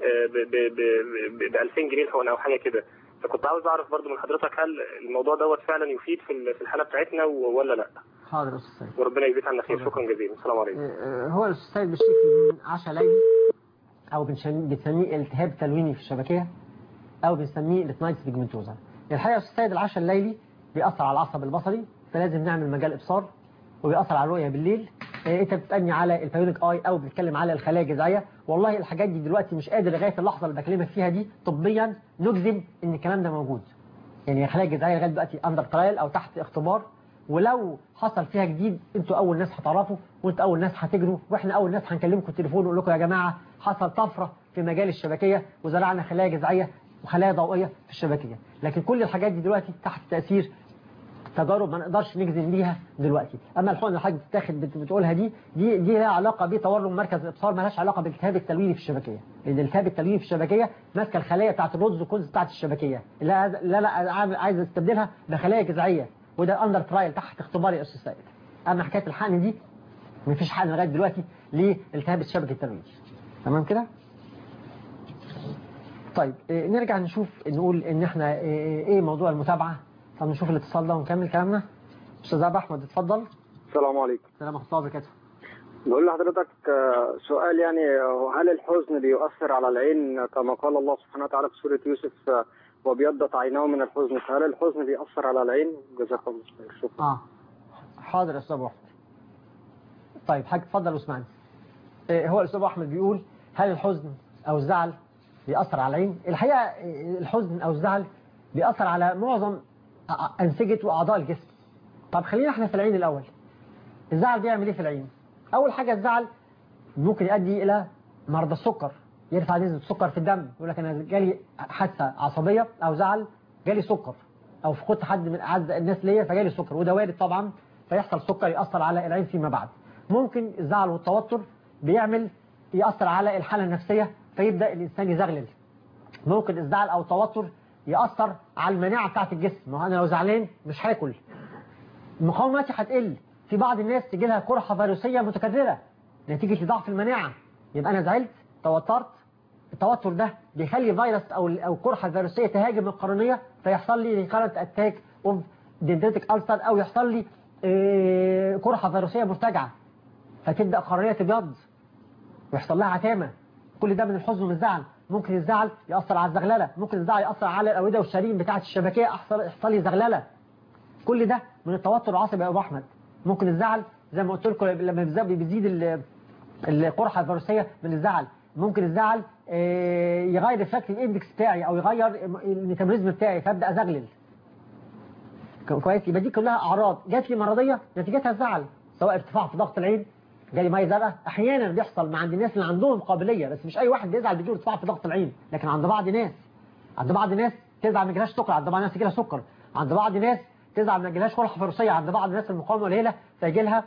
ب ألفين جنيه الحقن او حاجه كده، فكنت عاوز اعرف برضو من حضرتك هل الموضوع دوت فعلا يفيد في الحاله بتاعتنا ولا لا؟ حاضر يا استاذ سيد. وربنا يجزيك عنا خير. شكرا جزيلا. السلام عليكم. هو الاستاذ سيد بيشتكي من عشاء ليلي او بنسميه التهاب تلويني في الشبكيه او بنسميه الريتينايتس بيجمنتوزا. الحقيقه يا استاذ سيد العشاء الليلي بيأثر على العصب البصري فلازم نعمل مجال ابصار وبيأثر على الرؤيه بالليل. انت بتسالني على البايونيك اي او بتتكلم على الخلايا الجذعيه. والله الحاجات دي دلوقتي مش قادر لغايه اللحظه اللي بكلمك فيها دي طبيا نجزم ان الكلام ده موجود. يعني الخلايا الجذعيه لغايه دلوقتي اندر ترايل او تحت اختبار، ولو حصل فيها جديد انتوا اول ناس هتعرفوا وانتوا اول ناس هتجروا واحنا اول ناس هنكلمكم تليفون ونقول لكم يا جماعه حصل طفره في مجال الشبكيه وزرعنا خلايا جذعيه وخلايا ضوئيه في الشبكيه. لكن كل الحاجات دي دلوقتي تحت تاثير تجارب ما نقدرش نجزم بيها دلوقتي. اما الحقن اللي حضرتك بتاخد بتقولها دي دي دي لها علاقه بتورم مركز الابصار، ما لهاش علاقه بالالتهاب التلويني في الشبكيه، لان الالتهاب التلويني في الشبكيه ماسكه الخلايا بتاعه الرز والكنز بتاعه الشبكيه. لا لا لا عايز استبدلها بخلايا جذعيه وده اندر ترايل تحت اختبار يا استاذ سيد. اما حكايه الحقن دي مفيش حقن لغايه دلوقتي لالتهاب الشبكه التلويني. تمام كده؟ طيب إيه نرجع نشوف نقول ان احنا ايه, إيه موضوع المتابعه. طب نشوف الاتصال ده ونكمل كلامنا. استاذ ابو احمد اتفضل. السلام عليكم. السلام ورحمه الله وبركاته. بقول لحضرتك سؤال، يعني هل الحزن بيؤثر على العين كما قال الله سبحانه وتعالى في سورة يوسف وبيضت عيناه من الحزن، فهل الحزن بيأثر على العين؟ جزاك الله خير. شكرا. اه حاضر يا استاذ ابو احمد. طيب حاج اتفضل واسمعني. إيه هو الاستاذ ابو احمد بيقول هل الحزن او الزعل بيأثر على العين؟ الحقيقه الحزن او الزعل بيأثر على معظم أنسجة وأعضاء الجسم. طب خلينا احنا في العين الأول. الزعل بيعمل ايه في العين؟ أول حاجة الزعل ممكن يؤدي إلى مرض السكر، يرفع نسبة السكر في الدم. يقول لك أنا جالي حادثة عصبية أو زعل جالي سكر، أو فقدت حد من أعز الناس ليا فجالي سكر، وده وارد طبعا، فيحصل سكر يأثر على العين فيما بعد. ممكن الزعل والتوتر بيعمل يأثر على الحالة النفسية فيبدأ الإنسان يزغلل. ممكن الزعل أو التوتر يأثر على المناعة بتاعت الجسم. ما هو أنا لو زعلان مش هاكل، مقاومتي هتقل. في بعض الناس تجي لها قرحة فيروسية متكررة نتيجة لضعف المناعة. يبقى أنا زعلت توترت، التوتر ده بيخلي فيروس أو أو قرحة فيروسية تهاجم القرنية فيحصل لي ريكارنت أتاك أوف دندريتك ألسر، أو يحصل لي إيه قرحة فيروسية مرتجعة فتبدأ القرنية تبيض ويحصل لها عتامة. كل ده من الحزن والزعل. ممكن الزعل يأثر على الزغللة، ممكن الزعل يأثر على الأوردة والشرايين بتاعة الشبكية يحصل لي زغللة. كل ده من التوتر العصبي يا أبو أحمد. ممكن الزعل زي ما قلت لكم لما بيزيد القرحة الفيروسية من الزعل. ممكن الزعل يغير الشكل الاندكس بتاعي أو يغير الميتابوليزم بتاعي فأبدأ أزغلل. كويس؟ يبقى دي كلها أعراض جات لي مرضية نتيجتها الزعل، سواء ارتفاع في ضغط العين، جالي ميه زرقاء. احيانا بيحصل مع عند الناس اللي عندهم قابليه، بس مش اي واحد بيزعل بيجيله ارتفاع في ضغط العين، لكن عند بعض ناس عند بعض ناس تزعل ما يجيلهاش سكر، عند بعض الناس يجيلها سكر، عند بعض الناس تزعل ما يجيلهاش قرحه فيروسيه، عند بعض الناس المقاومه قليله فيجي لها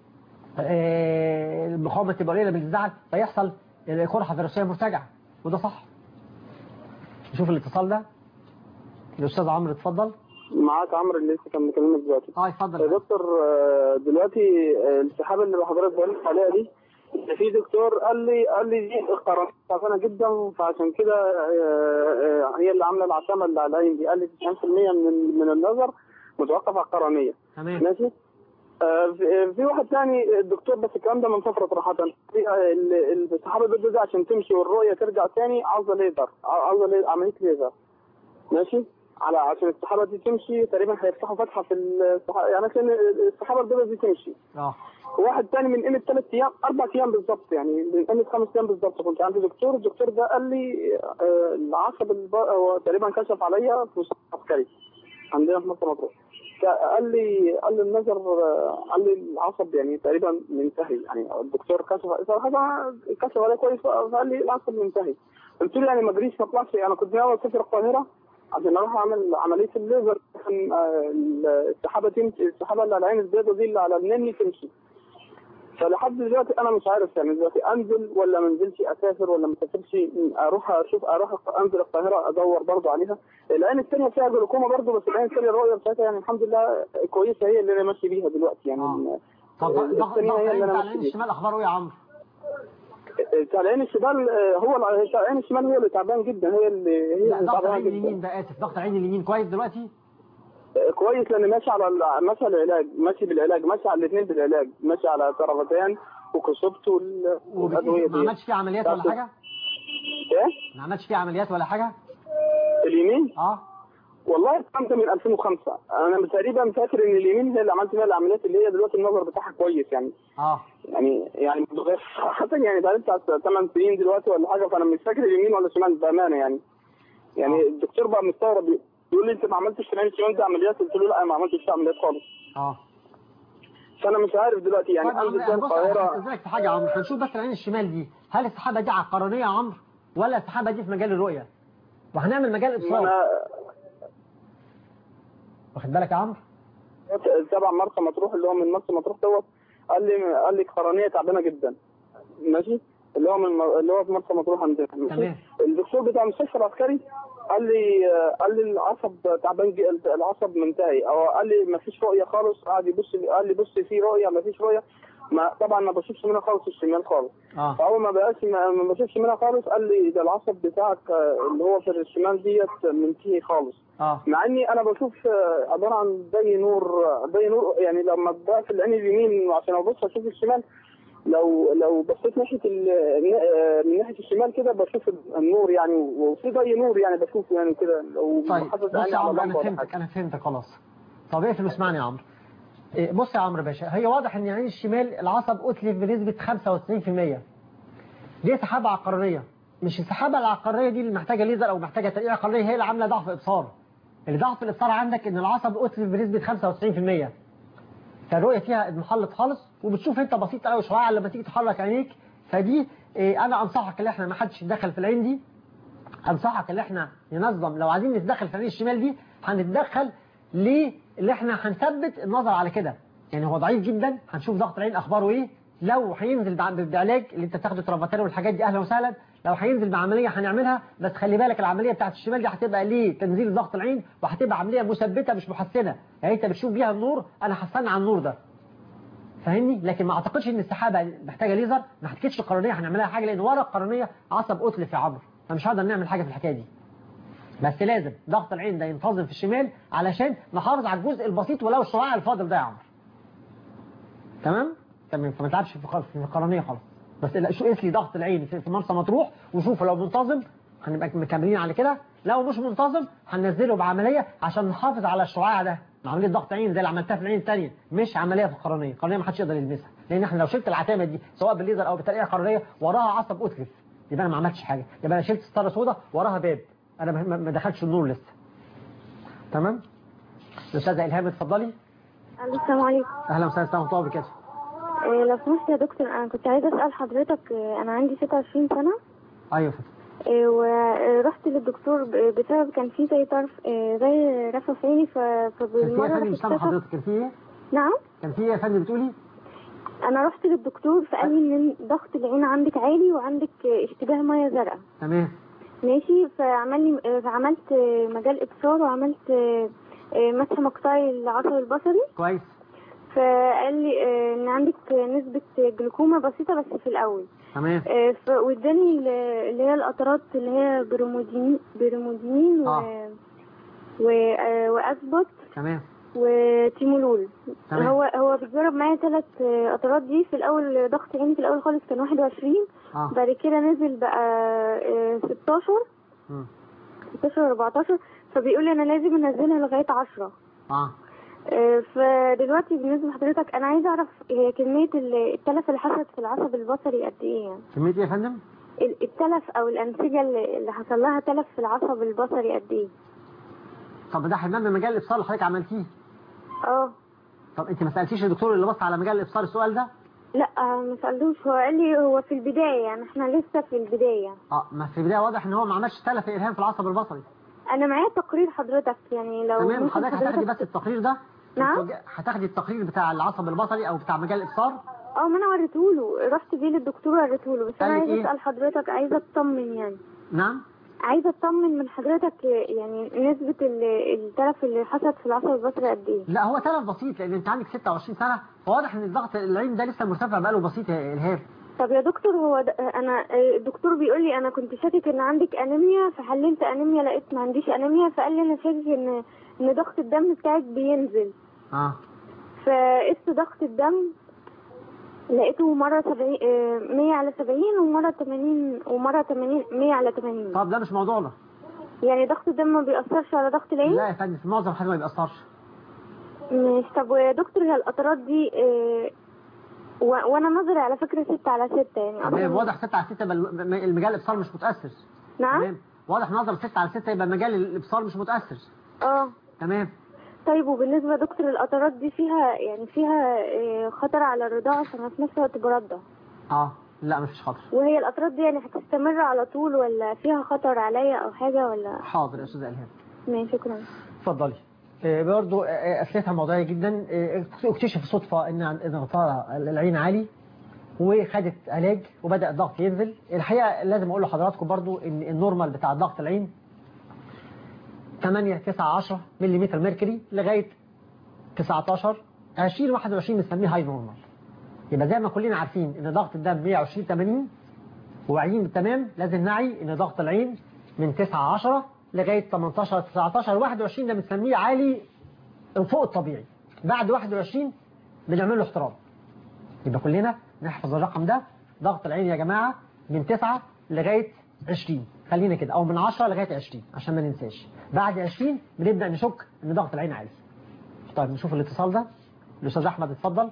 المقاومه تبقى قليله من الزعل فيحصل قرحه فيروسيه مرتجعه، وده صح. نشوف الاتصال ده. الاستاذ عمرو اتفضل. معاك عمرو اللي لسه كان مكلمك دلوقتي. اه اتفضل يا دكتور. دلوقتي السحابه اللي حضرتك بقولك عليها دي، في دكتور قال لي قال لي دي قرنيه تعبانه جدا، فعشان كده هي اللي عامله العتامه اللي على العين دي. قال لي تسعين في المية من من النظر متوقف على القرنيه. تمام ماشي. في واحد ثاني الدكتور، بس الكلام ده من فتره صراحه، السحابه البيضاء دي عشان تمشي والرؤيه ترجع ثاني عاوزه ليزر، عاوزه عمليه ليزر. ماشي. على عشان السحابه دي تمشي تقريبا هيفتحوا فتحه في السحابه، يعني عشان السحابه البيضاء دي تمشي. اه واحد ثاني من قيمه ثلاث ايام اربع ايام بالظبط، يعني من قيمه خمس ايام بالظبط كنت عند دكتور، الدكتور ده قال لي آه العصب الب... هو تقريبا كشف عليا في مستشفى عسكري عندنا في مرسى مطروح. قال لي قال لي النظر، قال لي العصب يعني تقريبا منتهي، يعني الدكتور كشف صراحه كشف عليا كويس فقال لي العصب منتهي. قلت له يعني ما ادريش ما اطلعش، انا كنت ناوي اسافر القاهره عشان اروح اعمل عمليه الليزر عشان السحابه تمشي، السحابه اللي على العين البيضاء دي اللي على النني تمشي. فلحد دلوقتي انا مش عارف يعني دلوقتي انزل ولا ما انزلش، اسافر ولا ما اسافرش، اروح اشوف اروح انزل القاهره ادور برضه عليها. العين الثانيه فيها جلوكوما برضه، بس العين الثانيه الرؤيه بتاعتها يعني الحمد لله كويسه، هي اللي انا ماشي بيها دلوقتي يعني. آه. طب ضغط العين الشمال اخباره ايه يا عمرو؟ بتاع العين الشمال هو العين الشمال هي اللي تعبان جدا، هي اللي هي لا ضغط العين اليمين ده اسف ضغط العين اليمين كويس دلوقتي؟ كويس لان ماشي على ماشي على العلاج، ماشي بالعلاج، ماشي على الاثنين بالعلاج، ماشي على كرافاتان وكسبت والادويه دي. ما عملتش فيه عمليات ولا حاجه؟ ايه؟ ما عملتش فيه عمليات ولا حاجه؟ اليمين؟ اه والله الكلام ده من ألفين وخمسة. انا تقريبا فاكر ان اليمين هي اللي عملت فيها العمليات، اللي هي دلوقتي النظر بتاعها كويس يعني. اه يعني يعني صراحه يعني بقى بتاع ثمان سنين دلوقتي ولا حاجه، فانا مش فاكر اليمين ولا الشمال بامانه يعني. يعني آه. الدكتور بقى مستغرب بيقول لي انت ما عملتش في العين الشمال دي عمليات؟ قلت له لا انا ما عملتش فيها عمليات خالص. اه فانا مش عارف دلوقتي يعني طيب انزل يا زي عمرو، بص القاهره. هستأذنك في حاجه يا عمرو، هنشوف بس العين الشمال دي، هل السحابه دي عقارنيه يا عمرو ولا السحابه دي في مجال الرؤيه؟ وهنعمل مجال ما ابصار. انا واخد بالك يا عمرو؟ تبع مرسى مطروح، اللي هو من مرسى مطروح دوت، قال لي قال لي قرنيه تعبانه جدا. ماشي، اللي هو من اللي هو في مرسى مطروح عندنا. تمام. الدكتور بتاع المستشفى العسكري قال لي قال لي العصب تعبان، العصب منتهي، او قال لي ما فيش رؤيه خالص. قعد يبص قال لي بص في رؤيه، ما فيش رؤيه. ما طبعا ما بشوفش منها خالص الشمال خالص. اه فاول ما بقاش ما, ما بشوفش منها خالص، قال لي ده العصب بتاعك اللي هو في الشمال ديت منتهي خالص. اه مع اني انا بشوف عباره عن زي نور زي نور يعني لما بقفل العين اليمين عشان ابص اشوف الشمال، لو لو بصيت ناحيه من ناحيه الشمال كده بشوف النور يعني، وفي زي نور يعني بشوفه يعني كده. لو طيب حاطط بص عيني يا على عمرو، انا لمبه ولا فهمتك حاجه. انا فهمتك خلاص. طب اقفل واسمعني يا عمرو. إيه، بص يا عمرو باشا، هي واضح ان العين الشمال العصب اتلف بنسبه خمسة وتسعين في المية. دي سحابه عقاريه، مش السحابه العقاريه دي اللي محتاجه ليزر او محتاجه ترقيع عقاريه، هي اللي عامله ضعف ابصار. اللي ضعف الابصار عندك ان العصب اتلف بنسبه خمسة وتسعين في المية، فالرؤيه فيها محلط خالص، وبتشوف انت بسيط قوي شويه لما تيجي تحرك عينيك. فدي إيه، انا انصحك ان احنا ما حدش يتدخل في العين دي. انصحك ان احنا ننظم، لو عايزين نتدخل في العين الشمال دي هنتدخل ليه اللي احنا هنثبت النظر على كده. يعني هو ضعيف جدا، هنشوف ضغط العين اخباره ايه، لو هينزل بعلاج اللي انت تاخده ترافاتير والحاجات دي اهلا وسهلا، لو هينزل بعمليه هنعملها. بس خلي بالك العمليه بتاعت الشمال دي هتبقى ليه تنزيل ضغط العين، وهتبقى عمليه مثبته مش محسنه. يعني انت بتشوف بيها النور، انا حسنا على النور ده، فاهمني؟ لكن ما اعتقدش ان السحابه محتاجه ليزر، ما احتاجش القرنيه هنعملها حاجه، لان ورا القرنيه عصب اتلف يا عمرو، فمش هقدر نعمل حاجه في الحكايه دي. بس لازم ضغط العين ده ينتظم في الشمال علشان نحافظ على الجزء البسيط ولو الشعاع الفاضل ده يا عمرو. تمام؟ تمام، فما تلعبش في القرنيه خالص. بس لا، شو قيس لي ضغط العين في مرسى مطروح وشوفه، لو منتظم هنبقى مكملين على كده، لو مش منتظم هننزله بعمليه عشان نحافظ على الشعاع ده. عمليه ضغط عين زي اللي عملتها في العين الثانيه، مش عمليه في القرنيه. القرنيه ما حدش يقدر يلمسها، لان احنا لو شلت العتامه دي سواء بالليزر او بترقيع قرنيه وراها عصب اتلف، يبقى انا ما عملتش حاجه، يبقى انا شلت ستاره سودا وراها باب، انا ما دخلتش النور لسه. تمام؟ الاستاذه الهام اتفضلي. السلام عليكم. اهلا وسهلا، ورحمه الله وبركاته. إيه لو سمحت يا دكتور، انا كنت عايزه اسال حضرتك، انا عندي ستة وعشرين سنه. ايوه. إيه ورحت للدكتور بسبب كان في زي طرف إيه زي رفع في عيني، فبالمره كان في مش سامع حضرتك، كان في ايه؟ نعم. كان في ايه يا فندم بتقولي؟ انا رحت للدكتور فقال لي ان ضغط العين عندك عالي وعندك اشتباه ميه زرقاء. تمام. ماشي، فعمل لي فعملت مجال ابصار وعملت مسح مقطعي العصب البصري. كويس. فقال لي ان عندك نسبه جلوكوما بسيطه بس في الاول. تمام. واداني اللي هي القطرات اللي هي برمودين برمودين و آه. واثبت. تمام. وتيمولول. تمام. هو هو بيتجرب معايا ثلاث قطرات دي. في الاول ضغط عيني في الاول خالص كان واحد وعشرين. آه. بعد كده نزل بقى ستاشر. امم ستاشر أربعتاشر. فبيقول لي انا لازم انزلها لغايه عشرة. اه فدلوقتي بالنسبه لحضرتك انا عايزه اعرف هي كميه التلف اللي حصلت في العصب البصري قد ايه يعني؟ كميه ايه يا فندم؟ التلف او الانسجه اللي حصل لها تلف في العصب البصري قد ايه؟ طب ده حمام من مجال الابصار اللي حضرتك عملتيه؟ اه. طب انت ما سالتيش الدكتور اللي بص على مجال الابصار السؤال ده؟ لا ما سالتوش، هو قال لي هو في البدايه يعني احنا لسه في البدايه. اه ما في البدايه واضح ان هو ما عملش تلف ارهام في العصب البصري. انا معايا تقرير حضرتك يعني لو تمام. حضرتك هتاخدي بس التقرير ده؟ نعم. هتاخدي التقرير بتاع العصب البصري او بتاع مجال الابصار؟ اه ما انا وريته له، رحت بيه للدكتور وريته له، بس انا عايزه إيه؟ اسال حضرتك، عايزه اطمن يعني. نعم. عايزه اطمن من حضرتك يعني نسبه التلف اللي حصلت في العصب البصري قد ايه؟ لا هو تلف بسيط لان انت عندك ستة وعشرين سنه، فواضح ان الضغط العين ده لسه مرتفع بقاله بسيط يا الهام. طب يا دكتور هو انا الدكتور بيقول لي انا كنت شاكك ان عندك انيميا، فحللت انيميا لقيت ما عنديش انيميا، فقال لي انا شاكك ان ان ضغط الدم بتاعك بينزل. اه. فقست ضغط الدم لقيته مرة سبعين مية على سبعين ومرة تمانين ومرة تمانين مية على تمانين. طب ده مش موضوعنا. يعني ضغط الدم ما بيأثرش على ضغط العين؟ لا يا فندم، في معظم الحالات ما بيأثرش. ماشي. طب يا دكتور هي القطرات دي إيه و... وانا نظري على فكرة ستة على ستة يعني تمام، واضح ستة على ستة يبقى المجال الابصار مش متأثر. نعم. تمام، واضح نظر ستة على ستة يبقى مجال الابصار مش متأثر. اه تمام. طيب وبالنسبة دكتور القطرات دي فيها يعني فيها إيه خطر على الرضاعة عشان في نفس الوقت برضه؟ اه لا مفيش خطر. وهي القطرات دي يعني هتستمر على طول ولا فيها خطر عليا او حاجة ولا؟ حاضر يا استاذة الهام. ماشي شكرا. اتفضلي. آه برضو آه اسئلتها موضوعية جدا. آه اكتشف صدفة ان انغطاء العين عالي وخدت علاج وبدأ الضغط ينزل. الحقيقة لازم اقول لحضراتكم برضو ان النورمال بتاع ضغط العين ثمانية تسعة عشرة ملم ميركوري لغاية تسعتاشر عشرين واحد وعشرين بنسميه هاي نورمال. يبقى زي ما كلنا عارفين ان ضغط الدم مية وعشرين ثمانين وواعيين بالتمام، لازم نعي ان ضغط العين من تسعة عشرة لغاية تمنتاشر تسعتاشر واحد وعشرين ده بنسميه عالي فوق الطبيعي. بعد واحد وعشرين بنعمل له احترام. يبقى كلنا نحفظ الرقم ده. ضغط العين يا جماعة من تسعة لغاية عشرين، خلينا كده، او من عشرة لغاية عشرين عشان ما ننساش. بعد عشرين بنبدأ نشك ان ضغط العين عالي. طيب نشوف الاتصال ده. الاستاذ احمد اتفضل.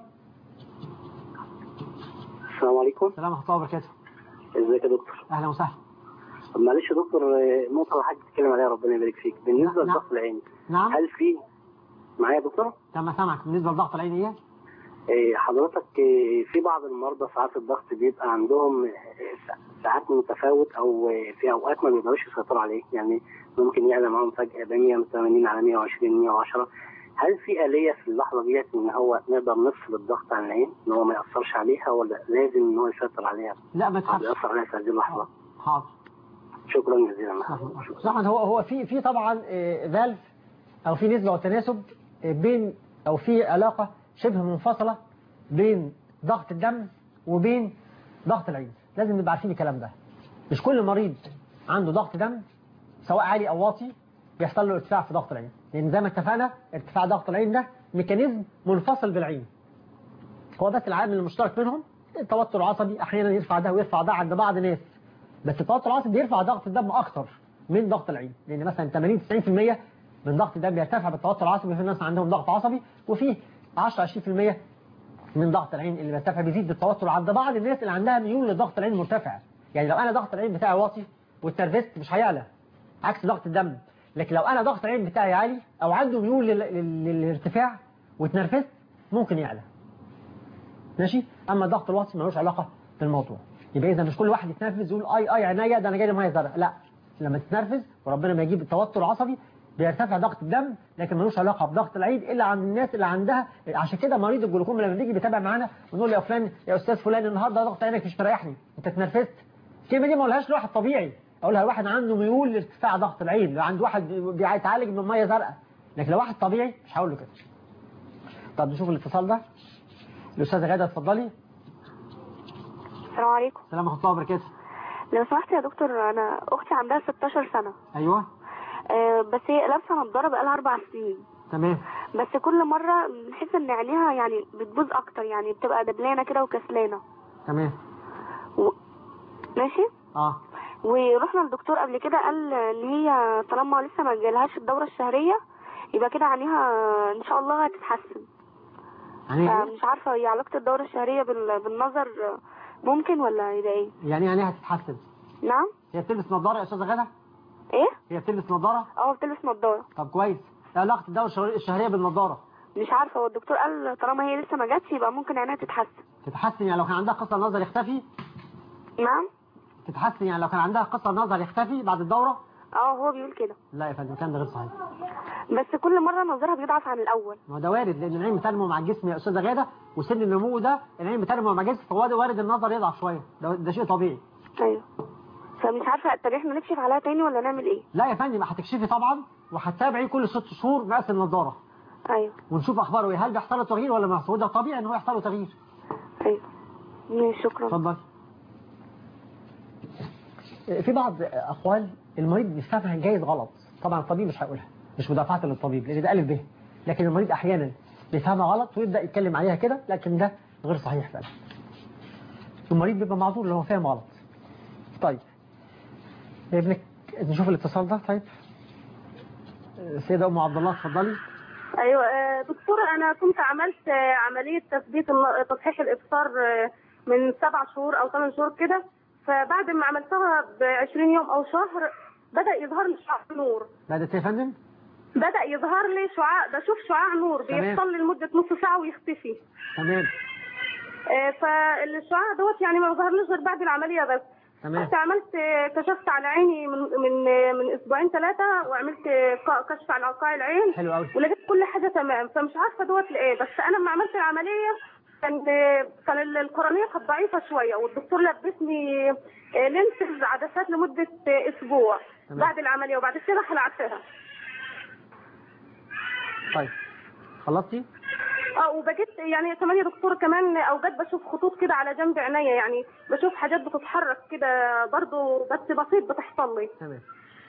السلام عليكم. السلام ورحمة الله وبركاته. ازيك يا دكتور؟ اهلا وسهلا. معلش يا دكتور، نقطة حاجة تتكلم عليها ربنا يبارك فيك بالنسبة نعم. لضغط العين. نعم. هل في معايا يا دكتور؟ تمام سامعك. بالنسبة لضغط العين ايه؟ إيه حضرتك، إيه في بعض المرضى ساعات الضغط بيبقى عندهم ساعات متفاوت او في اوقات ما بيقدروش يسيطروا عليه، يعني ممكن يعلى معاهم فجأة ب مية وتمانين على مية وعشرين مية وعشرة. هل في آلية في اللحظة ديت ان هو نقدر نفصل الضغط عن العين ان هو ما يأثرش عليها، ولا لازم ان هو يسيطر عليها؟ لا ما تخافش. يأثر عليها في هذه اللحظة. حاضر. شكرا جزيلا. صح. هو هو في في طبعا فالف او في نسبة وتناسب بين او في علاقة شبه منفصلة بين ضغط الدم وبين ضغط العين. لازم نبقى عارفين الكلام ده. مش كل مريض عنده ضغط دم سواء عالي او واطي بيحصل له ارتفاع في ضغط العين، لان زي ما اتفقنا ارتفاع ضغط العين ده ميكانيزم منفصل بالعين. هو بس العامل المشترك بينهم التوتر العصبي، احيانا يرفع ده ويرفع ده عند بعض الناس، بس التوتر العصبي بيرفع ضغط الدم اكتر من ضغط العين، لان مثلا ثمانين تسعين بالمية من ضغط الدم بيرتفع بالتوتر العصبي في ناس عندهم ضغط عصبي، وفي عشرة عشرين بالمية من ضغط العين اللي بيرتفع بيزيد بالتوتر عند بعض الناس اللي عندها ميول لضغط العين مرتفع. يعني لو انا ضغط العين بتاعي واطي والترفست مش هيعلى عكس ضغط الدم، لكن لو انا ضغط العين بتاعي عالي او عنده ميول للارتفاع واتنرفزت ممكن يعلى. ماشي. اما الضغط الواطي ملوش علاقه بالموضوع. يبقى اذا مش كل واحد يتنرفز يقول اي اي عينيا ده انا جاي لي ميه زرقاء، لا، لما تتنرفز وربنا ما يجيب التوتر العصبي بيرتفع ضغط الدم، لكن ملوش علاقه بضغط العين الا عند الناس اللي عندها. عشان كده مريض الجلوكوما لما بيجي بيتابع معانا ونقول له يا فلان يا استاذ فلان النهارده ضغط عينك مش مريحني انت اتنرفزت. الكلمه دي ما اقولهاش لواحد طبيعي، اقولها لواحد عنده ميول لارتفاع ضغط العين، لو عند واحد بيتعالج من ميه زرقاء، لكن لو واحد طبيعي مش هقول له كده. طب نشوف الاتصال ده. الاستاذه غاده اتفضلي. السلام عليكم. السلام ورحمه الله وبركاته. لو سمحت يا دكتور، انا اختي عندها ستاشر سنه. ايوه. آه بس هي لابسه نظاره بقالها اربع سنين. تمام. بس كل مره بنحس ان عينيها يعني بتبوظ اكتر، يعني بتبقى دبلانه كده وكسلانه. تمام. و... ماشي. اه. ورحنا للدكتور قبل كده قال ان هي طالما لسه ما جالهاش الدوره الشهريه يبقى كده عينيها ان شاء الله هتتحسن. يعني مش عارفه هي علاقه الدوره الشهريه بال... بالنظر ممكن ولا يبقى ايه؟ يعني عينيها هتتحسن. نعم. هي بتلبس نظاره يا استاذه غاده؟ ايه؟ هي بتلبس نظاره؟ اه بتلبس نظاره. طب كويس. ايه علاقه الدوره الشهريه بالنظاره؟ مش عارفه، هو الدكتور قال طالما هي لسه ما جاتش يبقى ممكن عينيها تتحسن. تتحسن يعني لو كان عندها قصر نظر يختفي؟ نعم. تتحسن يعني لو كان عندها قصر نظر يختفي بعد الدوره؟ اه هو بيقول كده. لا يا فندم الكلام ده غير صحيح. بس كل مره نظرها بيضعف عن الاول. ما ده وارد، لان العين بتنمو مع الجسم يا استاذه غاده، وسن النمو ده العين بتنمو مع الجسم، فهو ده وارد النظر يضعف شويه، ده, ده شيء طبيعي. ايوه. فمش عارفه طب احنا نكشف عليها تاني ولا نعمل ايه؟ لا يا فندم هتكشفي طبعا، وهتتابعي كل ست شهور مقاس النظاره. ايوه. ونشوف اخباره ايه، هل بيحصل له تغيير ولا ما هو ده طبيعي ان هو يحصل له تغيير. ايوه. ماشي شكرا. اتفضل. في بعض اقوال المريض بيفهمها جايز غلط، طبعا الطبيب مش هيقولها، مش مدافعه للطبيب لان ده الف به، لكن المريض احيانا بيفهمها غلط ويبدا يتكلم عليها كده، لكن ده غير صحيح فعلا. المريض بيبقى معذور لو هو فاهم غلط. طيب ابنك نشوف الاتصال ده. طيب السيدة أم عبد الله اتفضلي. ايوه دكتور، انا كنت عملت عمليه تثبيت تصحيح الابصار من سبع شهور او ثمان شهور كده، فبعد ما عملتها ب عشرين يوم او شهر بدا يظهر لي شعاع نور. بدأت يا فندم؟ بدا يظهر لي شعاع، بشوف شعاع نور بيحصل لي لمده نص ساعه ويختفي. تمام. فالشعاع دوت يعني ما ظهرليش غير بعد العمليه بس. تمام. حتى عملت كشفت على عيني من من من اسبوعين ثلاثه، وعملت كشف على قاع العين. حلو قوي. ولقيت كل حاجه تمام، فمش عارفه دوت لايه. بس انا لما عملت العمليه كان كان القرنيه كانت ضعيفه شويه، والدكتور لبسني لينسز عدسات لمده اسبوع. تمام. بعد العمليه، وبعد كده خلعتها. طيب خلصتي؟ اه وبجد يعني كمان يا دكتور، كمان اوقات بشوف خطوط كده على جنب عينيا، يعني بشوف حاجات بتتحرك كده برضو، بس بسيط بتحصل لي. تمام.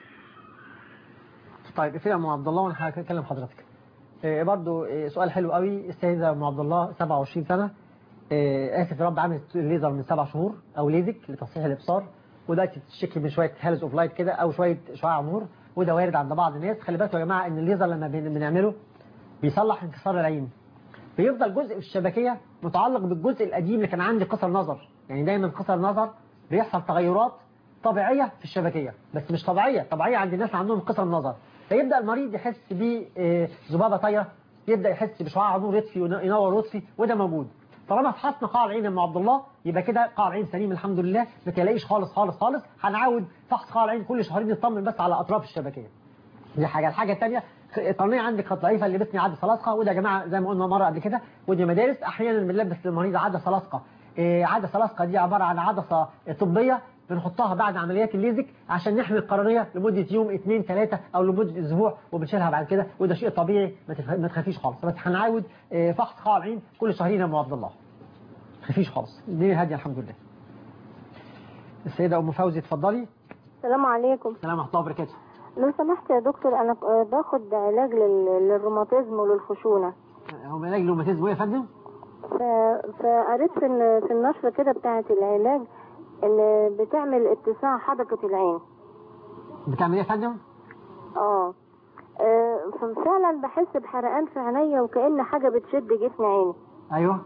طيب يا ام عبد الله، وانا هكلم حضرتك. إيه برضو إيه سؤال حلو قوي. السيده ام عبد الله سبعة وعشرين سنه، إيه اسف يا رب، عملت الليزر من سبع شهور او ليزك لتصحيح الابصار، ودلوقتي بتشتكي من شويه هالز اوف لايت كده او شويه شعاع نور، وده وارد عند بعض الناس. خلي بالكم يا جماعه ان الليزر لما بنعمله بيصلح انكسار العين، بيفضل جزء في الشبكية متعلق بالجزء القديم اللي كان عندي قصر نظر. يعني دايما قصر نظر بيحصل تغيرات طبيعية في الشبكية، بس مش طبيعية طبيعية عند الناس عندهم قصر نظر. فيبدأ المريض يحس بذبابة طايرة، يبدأ يحس بشعاع نور يطفي وينور ويطفي، وده موجود. طالما فحصنا قاع العين يا ام عبد الله يبقى كده قاع العين سليم الحمد لله، ما تلاقيش خالص خالص خالص. هنعود فحص قاع العين كل شهرين نطمن بس على أطراف الشبكية. دي حاجة. الحاجة الثانية، القرنية عندك كانت ضعيفة، اللي لبسني عدسة لاصقة، وده يا جماعة زي ما قلنا مرة قبل كده، ودي مدارس أحيانا بنلبس للمريض عدسة لاصقة. إيه عدسة لاصقة دي عبارة عن عدسة طبية بنحطها بعد عمليات الليزك عشان نحمي القرنية لمدة يوم اثنين ثلاثة أو لمدة أسبوع، وبنشيلها بعد كده، وده شيء طبيعي ما تخافيش خالص. بس هنعود إيه فحص قاع العين كل شهرين يا ام عبد الله، ما تخافيش خالص، الدنيا هادية الحمد لله. السيدة أم فوزي اتفضلي. السلام عليكم. السلام ورحمة الله وبركاته. لو سمحت يا دكتور، انا باخد علاج للروماتيزم وللخشونه. هو علاج للروماتيزم ايه يا فندم؟ فقريت في في النشره كده بتاعه العلاج اللي بتعمل اتساع حدقه العين. بتعمل ايه يا فندم؟ اه ففعلا بحس بحرقان في عينيا وكأن حاجه بتشد جفن عيني. ايوه.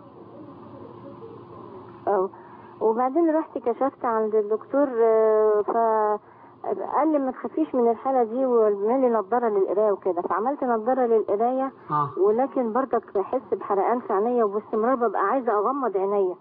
اه وبعدين رحت كشفت عند الدكتور، ف قال لي ما تخافيش من الحاله دي، وعمل لي نظاره للقرايه وكده، فعملت نظاره للقرايه. آه. ولكن برضك بحس بحرقان في عينيا، وباستمرار ببقى عايزه اغمض عينيا.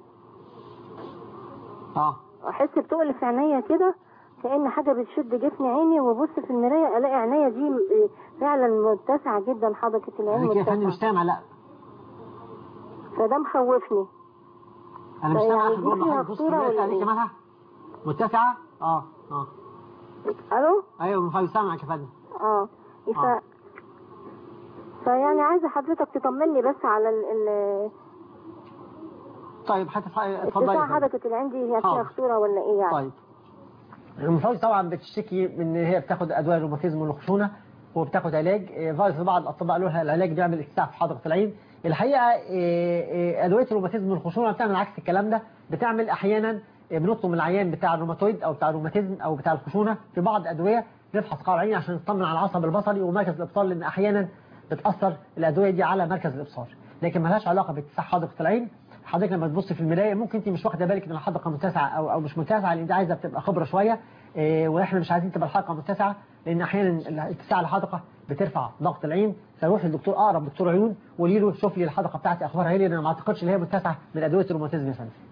اه احس بتقل في عينيا كده كأن حاجه بتشد جفن عيني، وابص في المرايه الاقي عينيا دي فعلا متسعه جدا، حدقه العين متسعه. انا مش سامع. لا فده مخوفني. انا مش سامع. اخر جمله بص عليك مالها متسعه. اه اه الو. ايوه مخوف سامعك يا فندم. اه ف آه. فيعني عايزه حضرتك تطمني بس على ال ال طيب اتفضلي. اتساع حدقه العين دي هي فيها خطوره ولا ايه يعني؟ طيب المفوز طبعا بتشتكي من ان هي بتاخد ادويه الروماتيزم والخشونه وبتاخد علاج. في بعض الاطباء قالوا لها العلاج بيعمل اتساع في حدقه العين. الحقيقه ادويه الروماتيزم والخشونه بتعمل عكس الكلام ده. بتعمل احيانا بنطلب من العيان بتاع الروماتويد او بتاع الروماتيزم او بتاع الخشونه في بعض ادويه نفحص قاع العين عشان نطمن على العصب البصري ومركز الابصار، لان احيانا بتاثر الادويه دي على مركز الابصار، لكن ما لهاش علاقه باتساع حدقه العين. حضرتك لما تبص في المرايه ممكن انت مش واخده بالك ان الحدقه متسعه او او مش متسعه، لان دي عايزه بتبقى خبره شويه. إيه واحنا مش عايزين تبقى الحلقه متسعه، لان احيانا اتساع الحدقه بترفع ضغط العين. فروح للدكتور اقرب دكتور عيون وقولي له شوف لي الحدقه بتاعتي اخبارها ايه، لان انا ما اعتقدش ان هي متسعه من ادويه الروماتيزم يا فندم.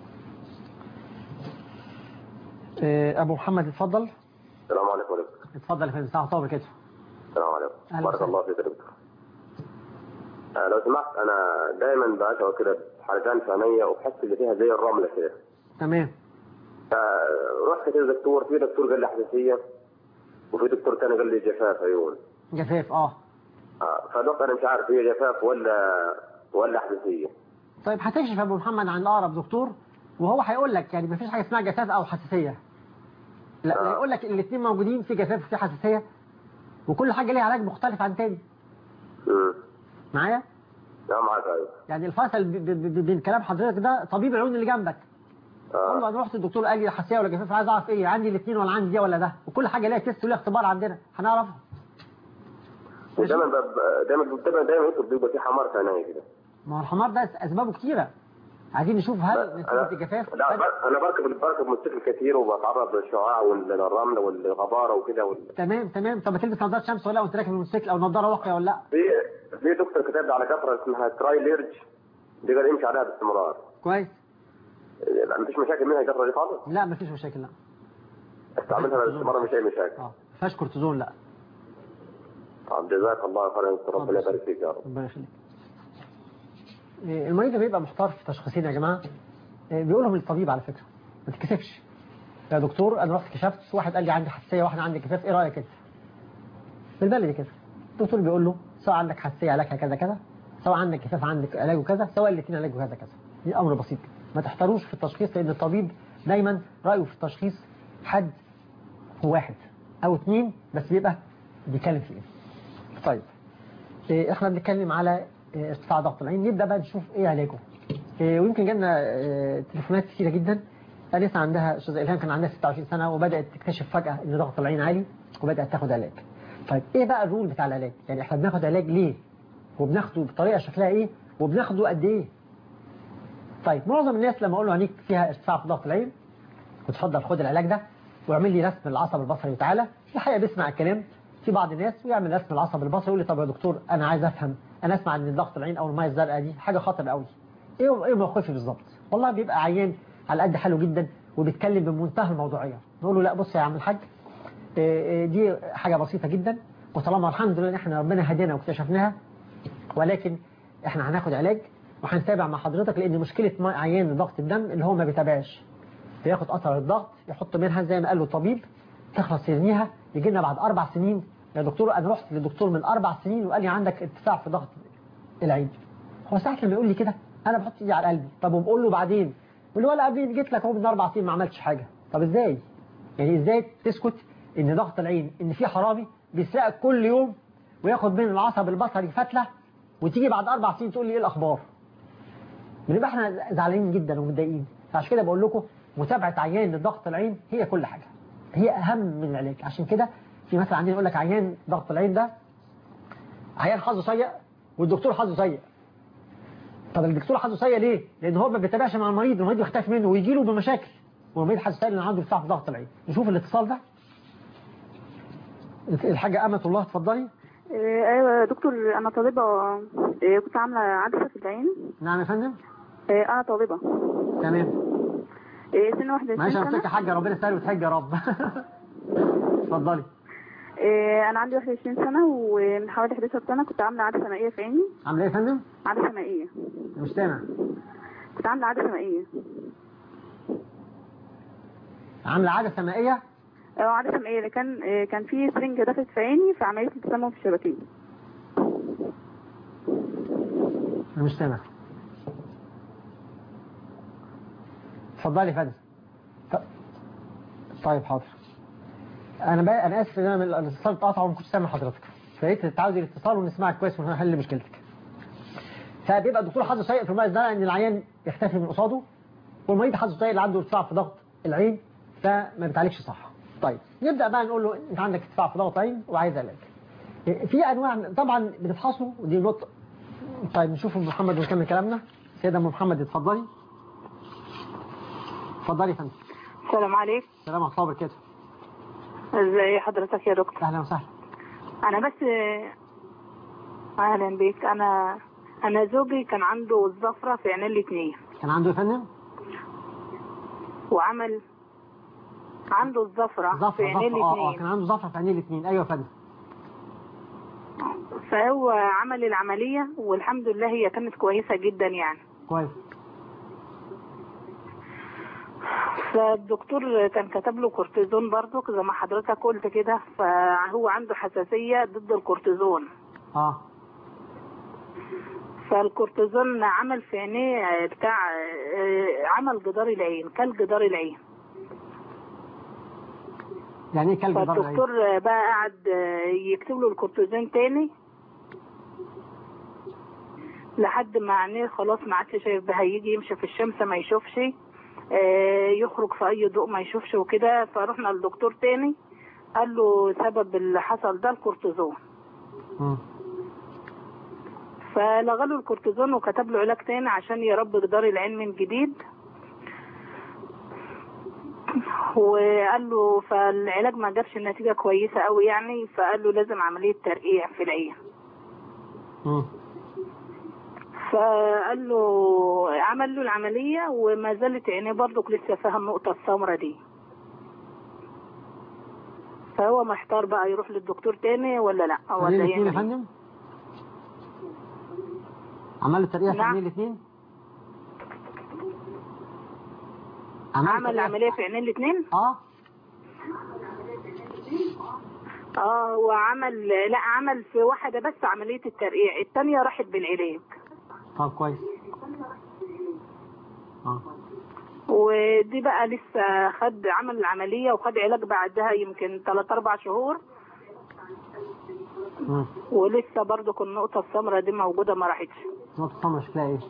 إيه ابو محمد اتفضل. السلام عليكم. ورحمه اتفضل يا فندم. ساعه طول كده. السلام عليكم. بارك الله فيك يا دكتور. آه لو سمحت، انا دايما بشعر كده حرقان في عينيا وبحس اللي فيها زي الرمله كده. تمام. فرحت كده دكتور، في دكتور قال لي حساسيه وفي دكتور ثاني قال لي جفاف عيون. جفاف اه. اه فدكتور انا مش عارف هي جفاف ولا ولا حساسيه. طيب هتكشف يا ابو محمد عند اقرب دكتور وهو هيقول لك، يعني ما فيش حاجه اسمها جفاف او حساسيه. لا آه. يقول لك الاثنين موجودين، في جفاف وفي حساسيه، وكل حاجه ليها علاج مختلف عن تاني. امم معايا؟ لا معاك. ايوه يعني الفاصل بين كلام حضرتك ده طبيب العيون اللي جنبك آه. والله انا رحت الدكتور قال لي حساسيه ولا جفاف، عايز اعرف ايه، عندي الاثنين ولا عندي دي ولا ده، وكل حاجه ليها تيست وليها اختبار عندنا هنعرف. ودايما دايما دايما دايما يكتب بيبقى في حمار في عينيا كده. ما هو الحمار ده اسبابه كتيره، عايزين نشوف هل نتيجه الجفاف. لا انا بركب بركب موتوسيكل كتير وبتعرض للشعاع والرمل والغباره وكده وال... تمام تمام. طب ما تلبس نظاره شمس ولا وانت راكب الموتوسيكل، او نظاره واقيه ولا لا؟ في في دكتور كتب لي على قطره اسمها ترايليرج دي، قال امشي عليها باستمرار. كويس. لا مفيش مشاكل منها القطره دي خالص؟ لا مفيش مشاكل، لا استعملها باستمرار مش اي مشاكل. اه ما فيهاش كورتيزون. لا. طب جزاك الله خيرا، ربنا يبارك فيك يا رب. ربنا يخليك. المريض اللي بيبقى محتار في تشخيصين يا جماعه بيقول لهم للطبيب على فكره ما تتكسفش. يا دكتور انا رحت كشفت، واحد قال لي عندي حساسيه واحد عندي جفاف، ايه رايك انت؟ بالبلدي كده الدكتور بيقول له سواء عندك حساسيه علاجها كذا كذا، سواء عندك جفاف عندك علاجه كذا، سواء الاثنين علاجه كذا كذا. دي امر بسيط، ما تحتاروش في التشخيص، لان الطبيب دايما رايه في التشخيص حد هو واحد او اثنين بس بيبقى بيتكلم في ايه. طيب إيه احنا بنتكلم على إيه ارتفاع ضغط العين، نبدا بقى نشوف ايه علاجه. إيه ويمكن جالنا إيه تليفونات كثيره جدا. انسه عندها استاذه الهام كان عندها ستة وعشرين سنه وبدات تكتشف فجاه ان ضغط العين عالي وبدات تاخد علاج. طيب ايه بقى الرول بتاع العلاج؟ يعني احنا بناخد علاج ليه؟ وبناخده بطريقه شكلها ايه؟ وبناخده قد ايه؟ طيب معظم الناس لما اقول له عينيك فيها ارتفاع في ضغط العين وتفضل خد العلاج ده واعمل لي رسم العصب البصري وتعالى، الحقيقه بيسمع الكلام. في بعض الناس ويعمل رسم العصب البصري يقول لي طب يا دكتور انا عايز افهم، انا اسمع ان ضغط العين او الميه الزرقاء دي حاجه خطر قوي. ايه ايه موقفي بالظبط؟ والله بيبقى عيان على قد حاله جدا وبيتكلم بمنتهى الموضوعيه، نقول له لا بص يا عم الحاج دي حاجه بسيطه جدا، وطالما الحمد لله ان احنا ربنا هدينا واكتشفناها، ولكن احنا هناخد علاج وهنتابع مع حضرتك، لان مشكله عيان ضغط الدم اللي هو ما بيتابعش، بياخد قطره الضغط يحط منها زي ما قال له الطبيب تخلص يرميها، يجي لنا بعد اربع سنين يا دكتور انا رحت للدكتور من اربع سنين وقال لي عندك ارتفاع في ضغط العين. هو ساعه لما يقول لي كده انا بحط ايدي على قلبي، طب وبقول له بعدين يقول لي ولا قبل جيت لك اهو من اربع سنين ما عملتش حاجه. طب ازاي؟ يعني ازاي تسكت ان ضغط العين ان في حرامي بيسرقك كل يوم وياخد من العصب البصري فتله وتيجي بعد اربع سنين تقول لي ايه الاخبار؟ بنبقى احنا زعلانين جدا ومتضايقين. فعشان كده بقول لكم متابعه عيان لضغط العين هي كل حاجه، هي اهم من العلاج. عشان كده في مثلا عندنا يقول لك عيان ضغط العين ده عيان حظه سيء والدكتور حظه سيء. طب الدكتور حظه سيء ليه؟ لان هو ما بيتابعش مع المريض، المريض بيختفي منه ويجي له بمشاكل، والمريض حظه سيء لان عنده ارتفاع في ضغط العين. نشوف الاتصال ده. الحاجه امه الله اتفضلي. ايوه يا دكتور انا طالبه، كنت عامله عدسه في العين. نعم يا فندم. انا طالبه. تمام. سنه واحده وعشرين ماشي سنه. ماشي يا حاجه ربنا يسهل وتحج يا رب. اتفضلي. انا عندي واحد وعشرين سنه ومن حوالي احداشر سنه كنت عامله عدسه مائيه في عيني. عامله ايه يا فندم؟ عدسه مائيه. مش سامع. كنت عامله عدسه مائيه. عامله عدسه مائيه؟ اه عدسه مائيه، كان كان في سرنجه دخلت في عيني فعملت لي تسمم في الشبكيه. مش سامع. اتفضلي يا فندم. طيب حاضر. انا بقى انا اسف ان انا من الاتصال اتقطع وما كنتش سامع حضرتك، فقيت تعاودي الاتصال ونسمعك كويس ونحل مشكلتك. فبيبقى الدكتور حظه سيء في الماء الزرقاء ان العيان يختفي من قصاده، والمريض حظه سيء اللي عنده ارتفاع في ضغط العين فما بتعالجش صح. طيب نبدا بقى نقول له انت عندك ارتفاع في ضغط العين وعايز علاج. في انواع طبعا بنفحصه ودي نقطه. طيب نشوف ام محمد ونكمل كلامنا. سيده ام محمد اتفضلي. اتفضلي يا فندم. السلام عليكم. السلام ورحمه الله وبركاته. ازي حضرتك يا دكتور؟ اهلا وسهلا. انا بس اهلا بيك. انا انا زوجي كان عنده الزفره في عينيه الاثنين. كان عنده يا فندم؟ وعمل عنده الزفره في عينيه الاثنين. اه اه كان عنده زفره في عينيه الاثنين. ايوه يا فندم. فهو عمل العمليه والحمد لله هي كانت كويسه جدا يعني. كويس. فالدكتور كان كتب له كورتيزون برضه زي ما حضرتك قلت كده، فهو عنده حساسيه ضد الكورتيزون. اه فالكورتيزون عمل في عينيه بتاع عمل جدار العين، كل جدار العين. يعني ايه كل جدار العين؟ فالدكتور بقى قعد يكتب له الكورتيزون تاني لحد ما عينيه خلاص ما عادش شايف بها، يجي يمشي في الشمس ما يشوفش، يخرج في اي ضوء ما يشوفش وكده. فروحنا للدكتور تاني قال له سبب اللي حصل ده الكورتيزون. فلغى له الكورتيزون وكتب له علاج تاني عشان يربي جدار العين من جديد. وقال له فالعلاج ما جابش نتيجة كويسة قوي يعني، فقال له لازم عملية ترقيع في العين. فقال له عمل له العملية وما زالت عينيه برضك لسه فيها النقطة السمراء دي. فهو محتار بقى يروح للدكتور تاني ولا لا ولا يعمل يا فندم؟ عمل له ترقيع في نعم. عينين الاثنين؟ عمل العملية في عينين الاثنين؟ اه اه وعمل لا عمل في واحدة بس عملية الترقيع، الثانية راحت بالعلاج. طب كويس. اه ودي بقى لسه خد عمل العملية وخد علاج بعدها يمكن ثلاث أربع شهور. مم. ولسه برضو النقطة السمراء دي موجودة ما راحتش. النقطة السمراء شكلها ايه؟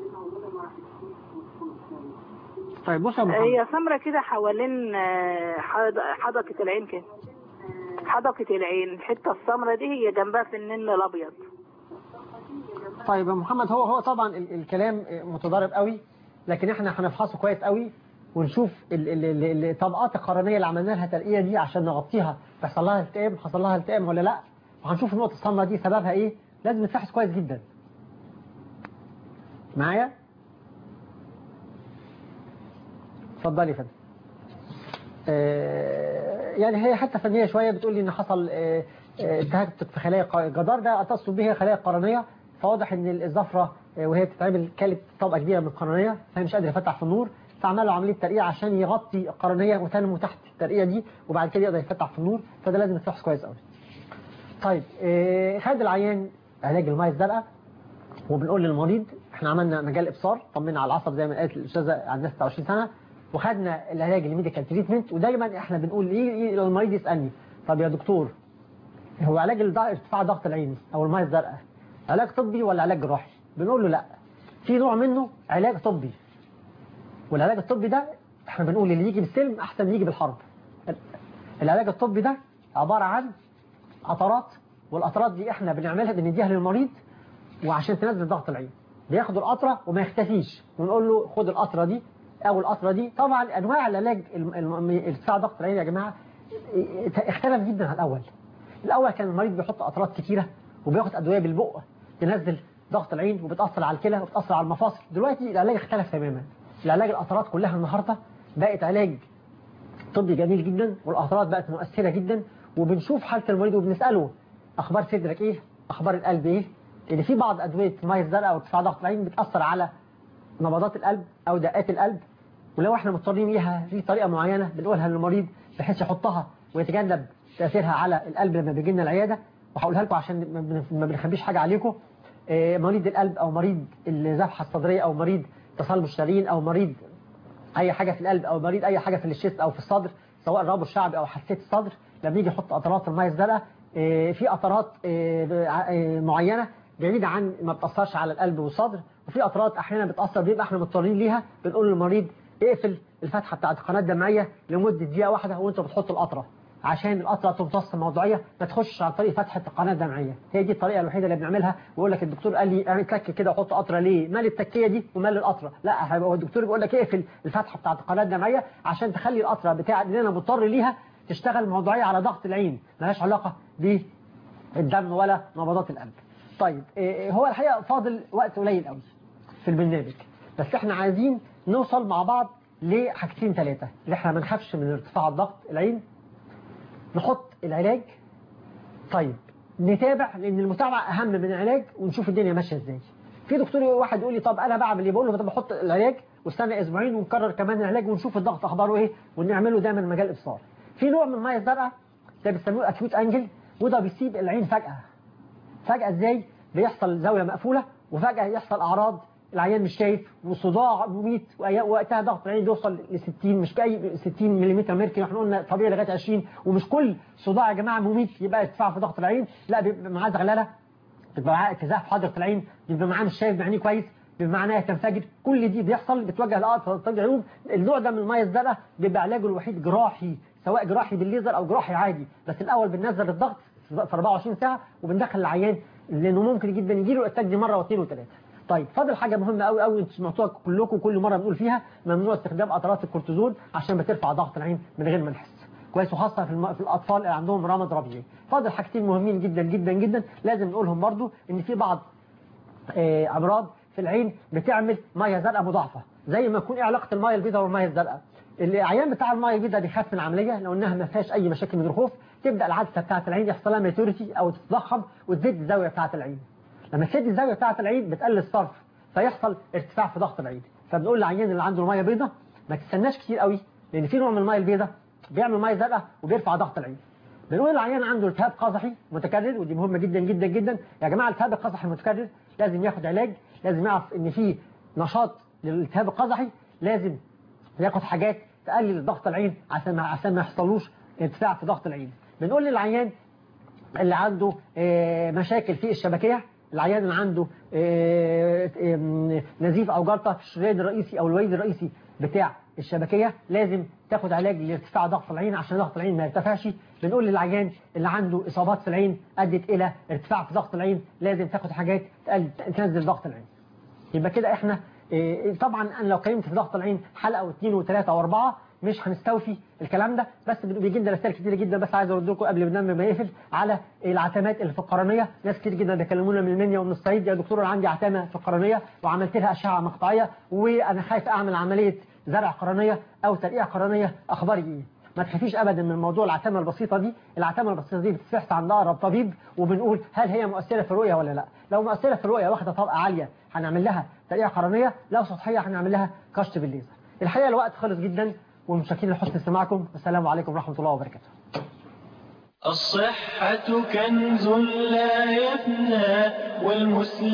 طيب بص يا محمد، هي سمراء كده حوالين حدقة العين كده، حدقة العين الحتة السمراء دي هي جنبها في النن الأبيض. طيب يا محمد، هو هو طبعا الكلام متضارب قوي، لكن احنا هنفحصه كويس قوي ونشوف الطبقات القرنيه اللي عملنا لها ترقيه دي عشان نغطيها تحصل لها التئام، حصل لها التئام ولا لا، وهنشوف النقطه السمراء دي سببها ايه. لازم نفحص كويس جدا. معايا؟ اتفضلي يا فندم. آه يعني هي حتى فنيه شويه بتقول لي ان حصل آه التهتك في خلايا الجدار ده اتصل به خلايا قرنيه، فواضح ان الزفره وهي بتتعمل كانت طبقه كبيره من القرنيه فهي مش قادره يفتح في النور، فعمل له عمليه ترقيع عشان يغطي القرنيه وتنمو تحت الترقيع دي وبعد كده يقدر يفتح في النور، فده لازم يتفحص كويس قوي. طيب آه خد العيان علاج الميه الزرقاء وبنقول للمريض احنا عملنا مجال ابصار، طمنا على العصب زي ما قالت الاستاذه عندها ستة وعشرين سنه، وخدنا العلاج الميديكال تريتمنت. ودايما احنا بنقول ايه للمريض يسالني طب يا دكتور هو علاج ارتفاع ضغط العين او الميه الزرقاء علاج طبي ولا علاج جراحي؟ بنقول له لا، في نوع منه علاج طبي، والعلاج الطبي ده احنا بنقول اللي يجي بالسلم احسن يجي بالحرب. العلاج الطبي ده عباره عن قطرات، والقطرات دي احنا بنعملها بنديها للمريض وعشان تنزل ضغط العين بياخد القطره وما يختفيش، ونقول له خد القطره دي او القطره دي. طبعا انواع العلاج ارتفاع ضغط العين يا جماعه اختلف جدا عن الاول. الاول كان المريض بيحط قطرات كتيره وبياخد ادويه بالبق تنزل ضغط العين وبتاثر على الكلى وبتاثر على المفاصل. دلوقتي العلاج اختلف تماما، العلاج القطرات كلها النهارده بقت علاج طبي جميل جدا، والقطرات بقت مؤثره جدا، وبنشوف حاله المريض وبنساله اخبار صدرك ايه، اخبار القلب ايه، لان في بعض ادويه الميه الزرقاء وارتفاع ضغط العين بتاثر على نبضات القلب او دقات القلب، ولو احنا مضطرين ليها في طريقه معينه بنقولها للمريض بحيث يحطها ويتجنب تاثيرها على القلب لما بيجي لنا العياده. وهقولها لكم عشان ما بنخبيش حاجه عليكم. مريض القلب او مريض الذبحه الصدريه او مريض تصلب الشرايين او مريض اي حاجه في القلب او مريض اي حاجه في الشيست او في الصدر سواء الربو الشعبي او حساسيه الصدر، لما يجي يحط قطرات الميه الزرقاء في قطرات معينه بعيده عن ما بتاثرش على القلب والصدر، وفي قطرات احيانا بتاثر بيبقى احنا مضطرين ليها بنقول للمريض اقفل الفتحه بتاعت القناه الدمعيه لمده دقيقه واحده وانت بتحط القطره عشان القطره تمتص موضوعيه ما تخش عن طريق فتحه القناه الدمعيه. هي دي الطريقه الوحيده اللي بنعملها. ويقول لك الدكتور قال لي اعمل تك كده وحط قطره ليه؟ مال التكيه دي ومال القطره؟ لا، هو الدكتور بيقول لك اقفل الفتحه بتاعت القناه الدمعيه عشان تخلي القطره بتاع اللي انا مضطر ليها تشتغل موضوعيه على ضغط العين، مالهاش علاقه بالدم ولا نبضات القلب. طيب هو الحقيقه فاضل وقت قليل قوي في البرنامج، بس احنا عايزين نوصل مع بعض لحاجتين ثلاثه اللي احنا ما نخافش من ارتفاع ضغط العين، نحط العلاج. طيب نتابع لان المتابعه اهم من العلاج ونشوف الدنيا ماشيه ازاي. في دكتور واحد يقول لي طب انا بعمل ايه؟ بقول له طب بحط العلاج واستنى اسبوعين ونكرر كمان العلاج ونشوف الضغط اخباره ايه ونعمله دايما مجال ابصار. في نوع من الميه الزرقاء ده بيسموه اكيوت انجل، وده بيسيب العين فجاه. فجاه ازاي؟ بيحصل زاويه مقفوله وفجاه يحصل اعراض العيان مش شايف وصداع مميت، وقتها ضغط العين بيوصل ل ستين مش كاي ستين ملم ميركوري، احنا قلنا طبيعي لغايه عشرين. ومش كل صداع يا جماعه مميت يبقى ارتفاع في ضغط العين، لا بيبقى معاه زغلله، بيبقى معاه اتزاح في حدقه العين، بيبقى معاه مش شايف بعينيه كويس، بمعنى تنفجر. كل دي بيحصل بتوجه لأقطاب العيون. النوع ده من الميه الزرقاء بيبقى علاجه الوحيد جراحي، سواء جراحي بالليزر او جراحي عادي. بس الاول بننزل الضغط في أربعة وعشرين ساعه وبندخل العيان، لانه ممكن جدا يجي له الاتاك دي مره واثنين وثلاثه. طيب فاضل حاجه مهمه قوي قوي انتوا سمعتوها كلكم كل مره بنقول فيها، ممنوع استخدام قطرات الكورتيزون عشان بترفع ضغط العين من غير ما نحس كويس، وخاصه في, الم... في الاطفال اللي عندهم رمد ربيعي. فاضل حاجتين مهمين جدا جدا جدا لازم نقولهم برضو، ان في بعض آه امراض في العين بتعمل ميه زرقاء مضاعفه. زي ما يكون ايه علاقه الميه البيضاء والميه الزرقاء؟ العيان بتاع الميه البيضاء بيخاف من العمليه لو انها ما فيهاش اي مشاكل من الخوف، تبدا العدسه بتاعه العين يحصل لها ميتوريتي او تتضخم وتزيد الزاويه بتاعه العين. لما تزيد الزاويه بتاعه العين بتقلل الصرف فيحصل ارتفاع في ضغط العين. فبنقول للعيان اللي عنده ميه بيضاء ما تستناش كتير قوي، لان في نوع من الميه البيضاء بيعمل ميه زرقاء وبيرفع ضغط العين. بنقول للعيان عنده التهاب قزحي متكرر، ودي مهمه جدا جدا جدا يا جماعه. الالتهاب القزحي المتكرر لازم ياخد علاج، لازم يعرف ان في نشاط للالتهاب القزحي، لازم ياخد حاجات تقلل ضغط العين عشان ما عشان ما يحصلوش ارتفاع في ضغط العين. بنقول للعيان اللي عنده مشاكل في الشبكيه، العيان اللي عنده نزيف او جلطه في الشريان الرئيسي او الوريد الرئيسي بتاع الشبكيه، لازم تاخد علاج لارتفاع ضغط العين عشان ضغط العين ما يرتفعش. بنقول للعيان اللي عنده اصابات في العين ادت الى ارتفاع في ضغط العين، لازم تاخد حاجات تنزل ضغط العين. يبقى كده احنا طبعا انا لو قيمت في ضغط العين حلقه واثنين وثلاثه واربعه مش هنستوفي الكلام ده، بس بيجي لنا رسائل كتير جدا. بس عايز ارد لكم قبل البرنامج ما يقفل على العتمات اللي في القرنيه. ناس كتير جدا بيكلمونا من المنيا ومن الصعيد، يا دكتور انا عندي عتمه في القرنيه وعملت لها اشعه مقطعيه وانا خايف اعمل عمليه زرع قرنيه او ترقيع قرنيه، اخباري ايه؟ ما تخافيش ابدا من موضوع العتمه البسيطه دي. العتمه البسيطه دي بتتفحص عند اقرب طبيب وبنقول هل هي مؤثره في الرؤيه ولا لا. لو مؤثره في الرؤيه واخده طبقه عاليه هنعمل لها ترقيع قرنيه، لو سطحيه هنعمل لها كشف بالليزر. الحقيقه الوقت خلص جدا ومتشكرين لحسن استماعكم، والسلام عليكم ورحمه الله وبركاته. الصحة كنز لا يفنى والمسلم